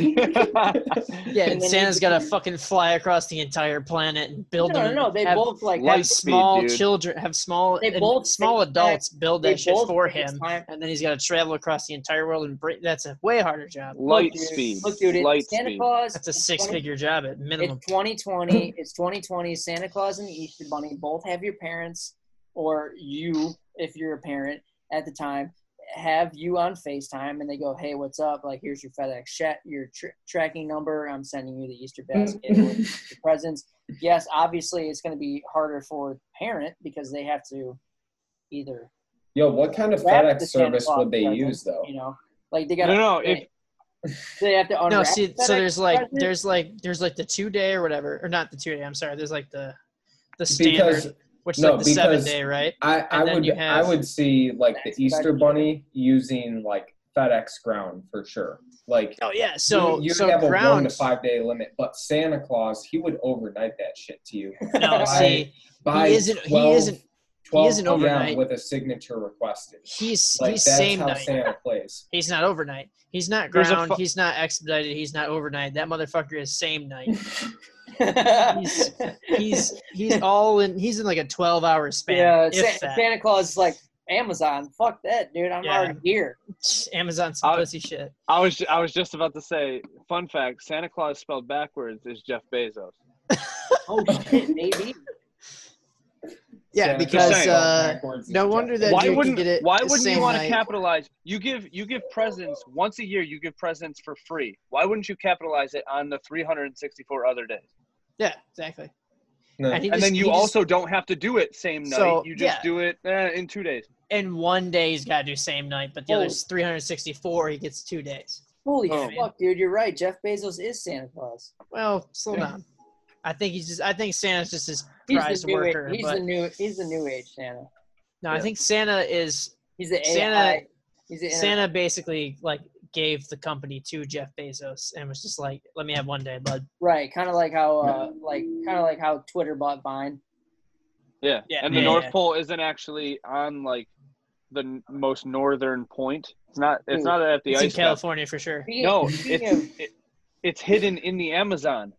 Yeah, And and then Santa's you- got to fucking fly across the entire planet and build them. no, they have, both like light have speed, small dude. children, have small They and both small take adults build they that shit both for take him, time- and then he's got to travel across the entire world and bring. That's a way harder job. Light Look, dude, speed. Look, dude, it's Light Santa speed. Claus. That's a it's 6-figure job at minimum. It's 2020. It's 2020. Santa Claus and the Easter Bunny both have your parents, or you, if you're a parent at the time, have you on FaceTime, and they go, "Hey, what's up? Like, here's your FedEx your tracking number. I'm sending you the Easter basket with the presents." Yes, obviously, it's going to be harder for the parent because they have to either Yo, what kind of wrap FedEx the Santa service Claus would they present, use though? You know, like they got No, they have to unwrap. No, see, the so FedEx there's present. there's like the 2-day or whatever, or not the 2-day. I'm sorry. There's like the standard, Because which is no, like the because 7-day, right? I And then you have- would see like the FedEx Easter Bunny. Bunny using like FedEx Ground for sure. Like Oh yeah. So you so have a 1 ground. to 5 day limit, but Santa Claus he would overnight that shit to you. No, see, By he isn't 12 isn't p.m. overnight. with a signature requested. he's Like he's that's same how night. Santa plays. He's not overnight. He's not There's a ground. fu- He's not expedited. He's not overnight. That motherfucker is same night. He's all in. He's in like a 12-hour span. Yeah, if that. Santa Claus is like Amazon. Fuck that, dude. I'm Yeah. already here. Amazon some I'll- pussy shit. I was just about to say, fun fact: Santa Claus spelled backwards is Jeff Bezos. Oh shit, maybe. Yeah, Santa because Claus backwards no is wonder Jeff that Why you can wouldn't get it Why the wouldn't you same want to night. capitalize? You give presents once a year. You give presents for free. Why wouldn't you capitalize it on the 364 other days? Yeah, exactly. No. And, he And just, then you he also don't have to do it same night. So, You just yeah. do it in 2 days. in one day he's got to do same night, but the Oh. other's 364. He gets 2 days. Holy Boom. fuck, dude! You're right. Jeff Bezos is Santa Claus. Well, slow Yeah. down. I think Santa's just his He's prized the new. worker. He's but the new. He's the new age Santa. no, I think Santa is He's the Santa- AI. He's the Santa basically like gave the company to Jeff Bezos and was just like, "Let me have one day, bud." Right, kind of like how Twitter bought Vine. Yeah. Yeah, And the yeah, North yeah. Pole isn't actually on like the most northern point. It's not. It's Ooh. not at the It's in ice cap. California for sure. No, Speaking it's hidden in the Amazon.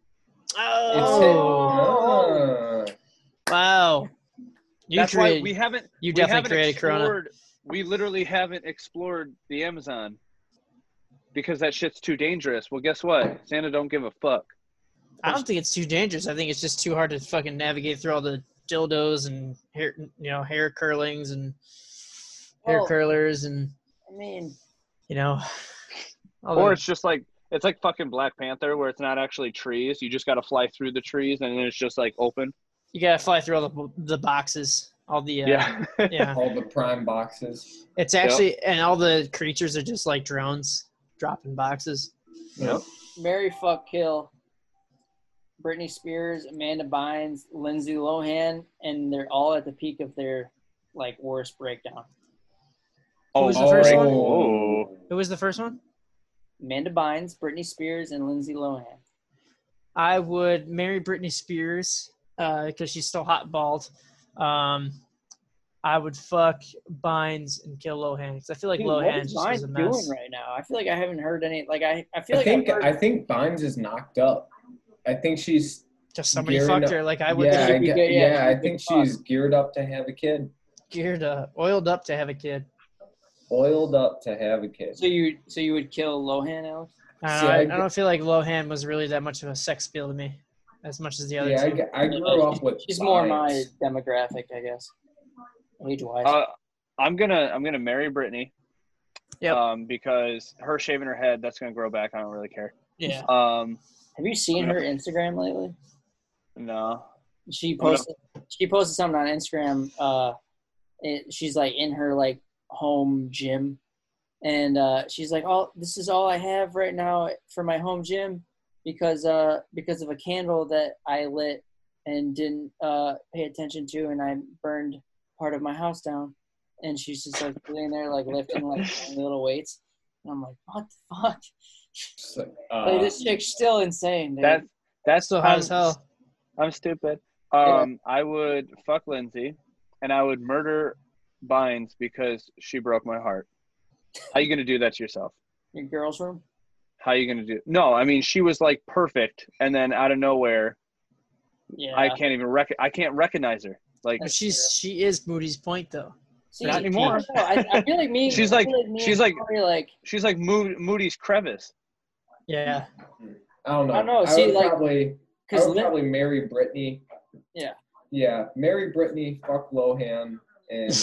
Oh, wow! You That's why created. we haven't. You we definitely haven't created Corona. explored. We literally haven't explored the Amazon because that shit's too dangerous. Well, guess what? Santa don't give a fuck. I don't think it's too dangerous. I think it's just too hard to fucking navigate through all the dildos and hair curlings and hair Well- curlers and I mean, all Or the- it's just like it's like fucking Black Panther, where it's not actually trees. You just got to fly through the trees, and then it's just like open. you gotta fly through all the boxes, all the Yeah. yeah. All the prime boxes. It's actually and all the creatures are just like drones dropping boxes. Yep. Mary fuck kill. Britney Spears, Amanda Bynes, Lindsay Lohan, and they're all at the peak of their like worst breakdown. Who was the first one? Oh. Who was the first one? Amanda Bynes, Britney Spears, and Lindsay Lohan. I would marry Britney Spears because she's still hot bald. I would fuck Bynes and kill Lohan because I feel like Dude, what Lohan is just was a Bynes mess. doing right now? I feel like I haven't heard any. Like I feel like I think Bynes is knocked up. I think she's Just somebody gearing fucked up- her like I would. yeah, she'd be good, yeah, I she'd think be fucked. she's geared up to have a kid. Geared oiled up to have a kid. Oiled up to have a kid. So you would kill Lohan, Alex? See, I don't feel like Lohan was really that much of a sex appeal to me, as much as the other Yeah, two. I grew up with. She's more my Bynes. demographic, I guess, age wise. I'm gonna marry Britney. Yep. Because her shaving her head, that's gonna grow back. I don't really care. Yeah. Have you seen her Instagram lately? No. She posted something on Instagram. She's like in her like home gym, and she's like, "Oh, this is all I have right now for my home gym because of a candle that I lit and didn't pay attention to, and I burned part of my house down." And she's just like sitting there like lifting like tiny little weights, and I'm like, "What the fuck?" So, Like, this chick's still insane, dude. That's So hot as hell. I'm stupid. Yeah. I would fuck Lindsay, and I would murder Bynes because she broke my heart. How you gonna do that to yourself? Your girl's room. How you gonna do? No, I mean she was like perfect, and then out of nowhere, Yeah. I can't recognize her. Like But she is Moody's Point though. See, Not anymore. I feel like me. She's I like- feel me she's and like- Corey, like she's like Moody's crevice. Yeah. I don't know. I don't know, see, would like, probably, because probably marry Britney. Yeah. Yeah, marry Britney, fuck Lohan, and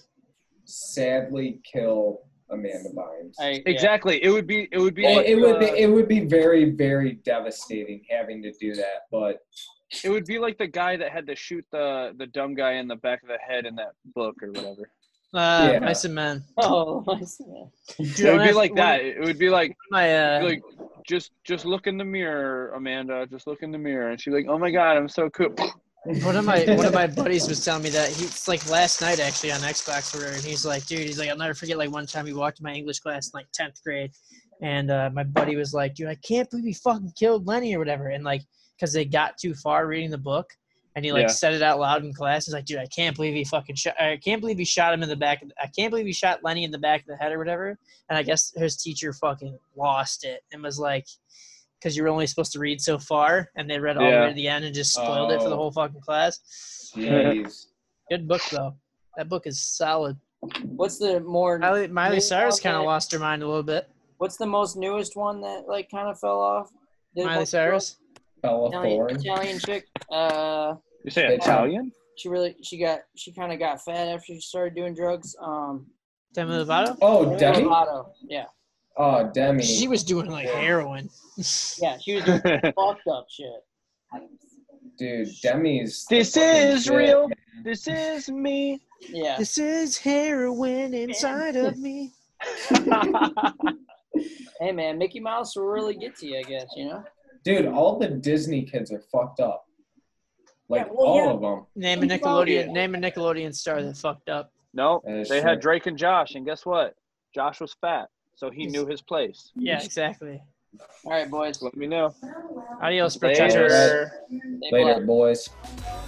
sadly kill Amanda Bynes. Exactly. It would be like It would be very, very devastating having to do that, but it would be like the guy that had to shoot the dumb guy in the back of the head in that book or whatever. Yeah. Mice and Men. Oh, I see. It would be like that. It would be like My like just look in the mirror, Amanda. Just look in the mirror, and she's like, "Oh my God, I'm so cool." one of my buddies was telling me that it's like last night actually on Xbox or whatever, and he's like, I'll never forget like one time he walked to my English class in like 10th grade, and my buddy was like, dude, I can't believe he fucking killed Lenny or whatever, and like because they got too far reading the book, and he like said it out loud in class. He's like, dude, I can't believe he shot him in the back. I can't believe he shot Lenny in the back of the head or whatever. And I guess his teacher fucking lost it and was like, because you were only supposed to read so far, and they read all the way to the end and just spoiled it for the whole fucking class. jeez. Good book though. That book is solid. What's the more Miley new Cyrus one kind of that- lost her mind a little bit. What's the most newest one that like kind of fell off? Did Miley Cyrus. Bella Thorne. Italian chick. You say It's, Italian? she kind of got fat after she started doing drugs. Demi Lovato? Oh, Demi? Lovato, yeah. Oh, Demi. She was doing like heroin. Yeah, she was doing fucked up shit. Dude, Demi's. This is real. This is me. Yeah. This is heroin inside of me. Hey, man, Mickey Mouse will really get to you, I guess, you know? Dude, all the Disney kids are fucked up. Like, Yeah, well, all yeah. of them. Name a Nickelodeon star that fucked up. No, That is they true. had Drake and Josh, and guess what? Josh was fat, so he knew his place. Yeah, exactly. All right, boys. Let me know. Adios, Later. protectors. Stay Later, blessed. boys.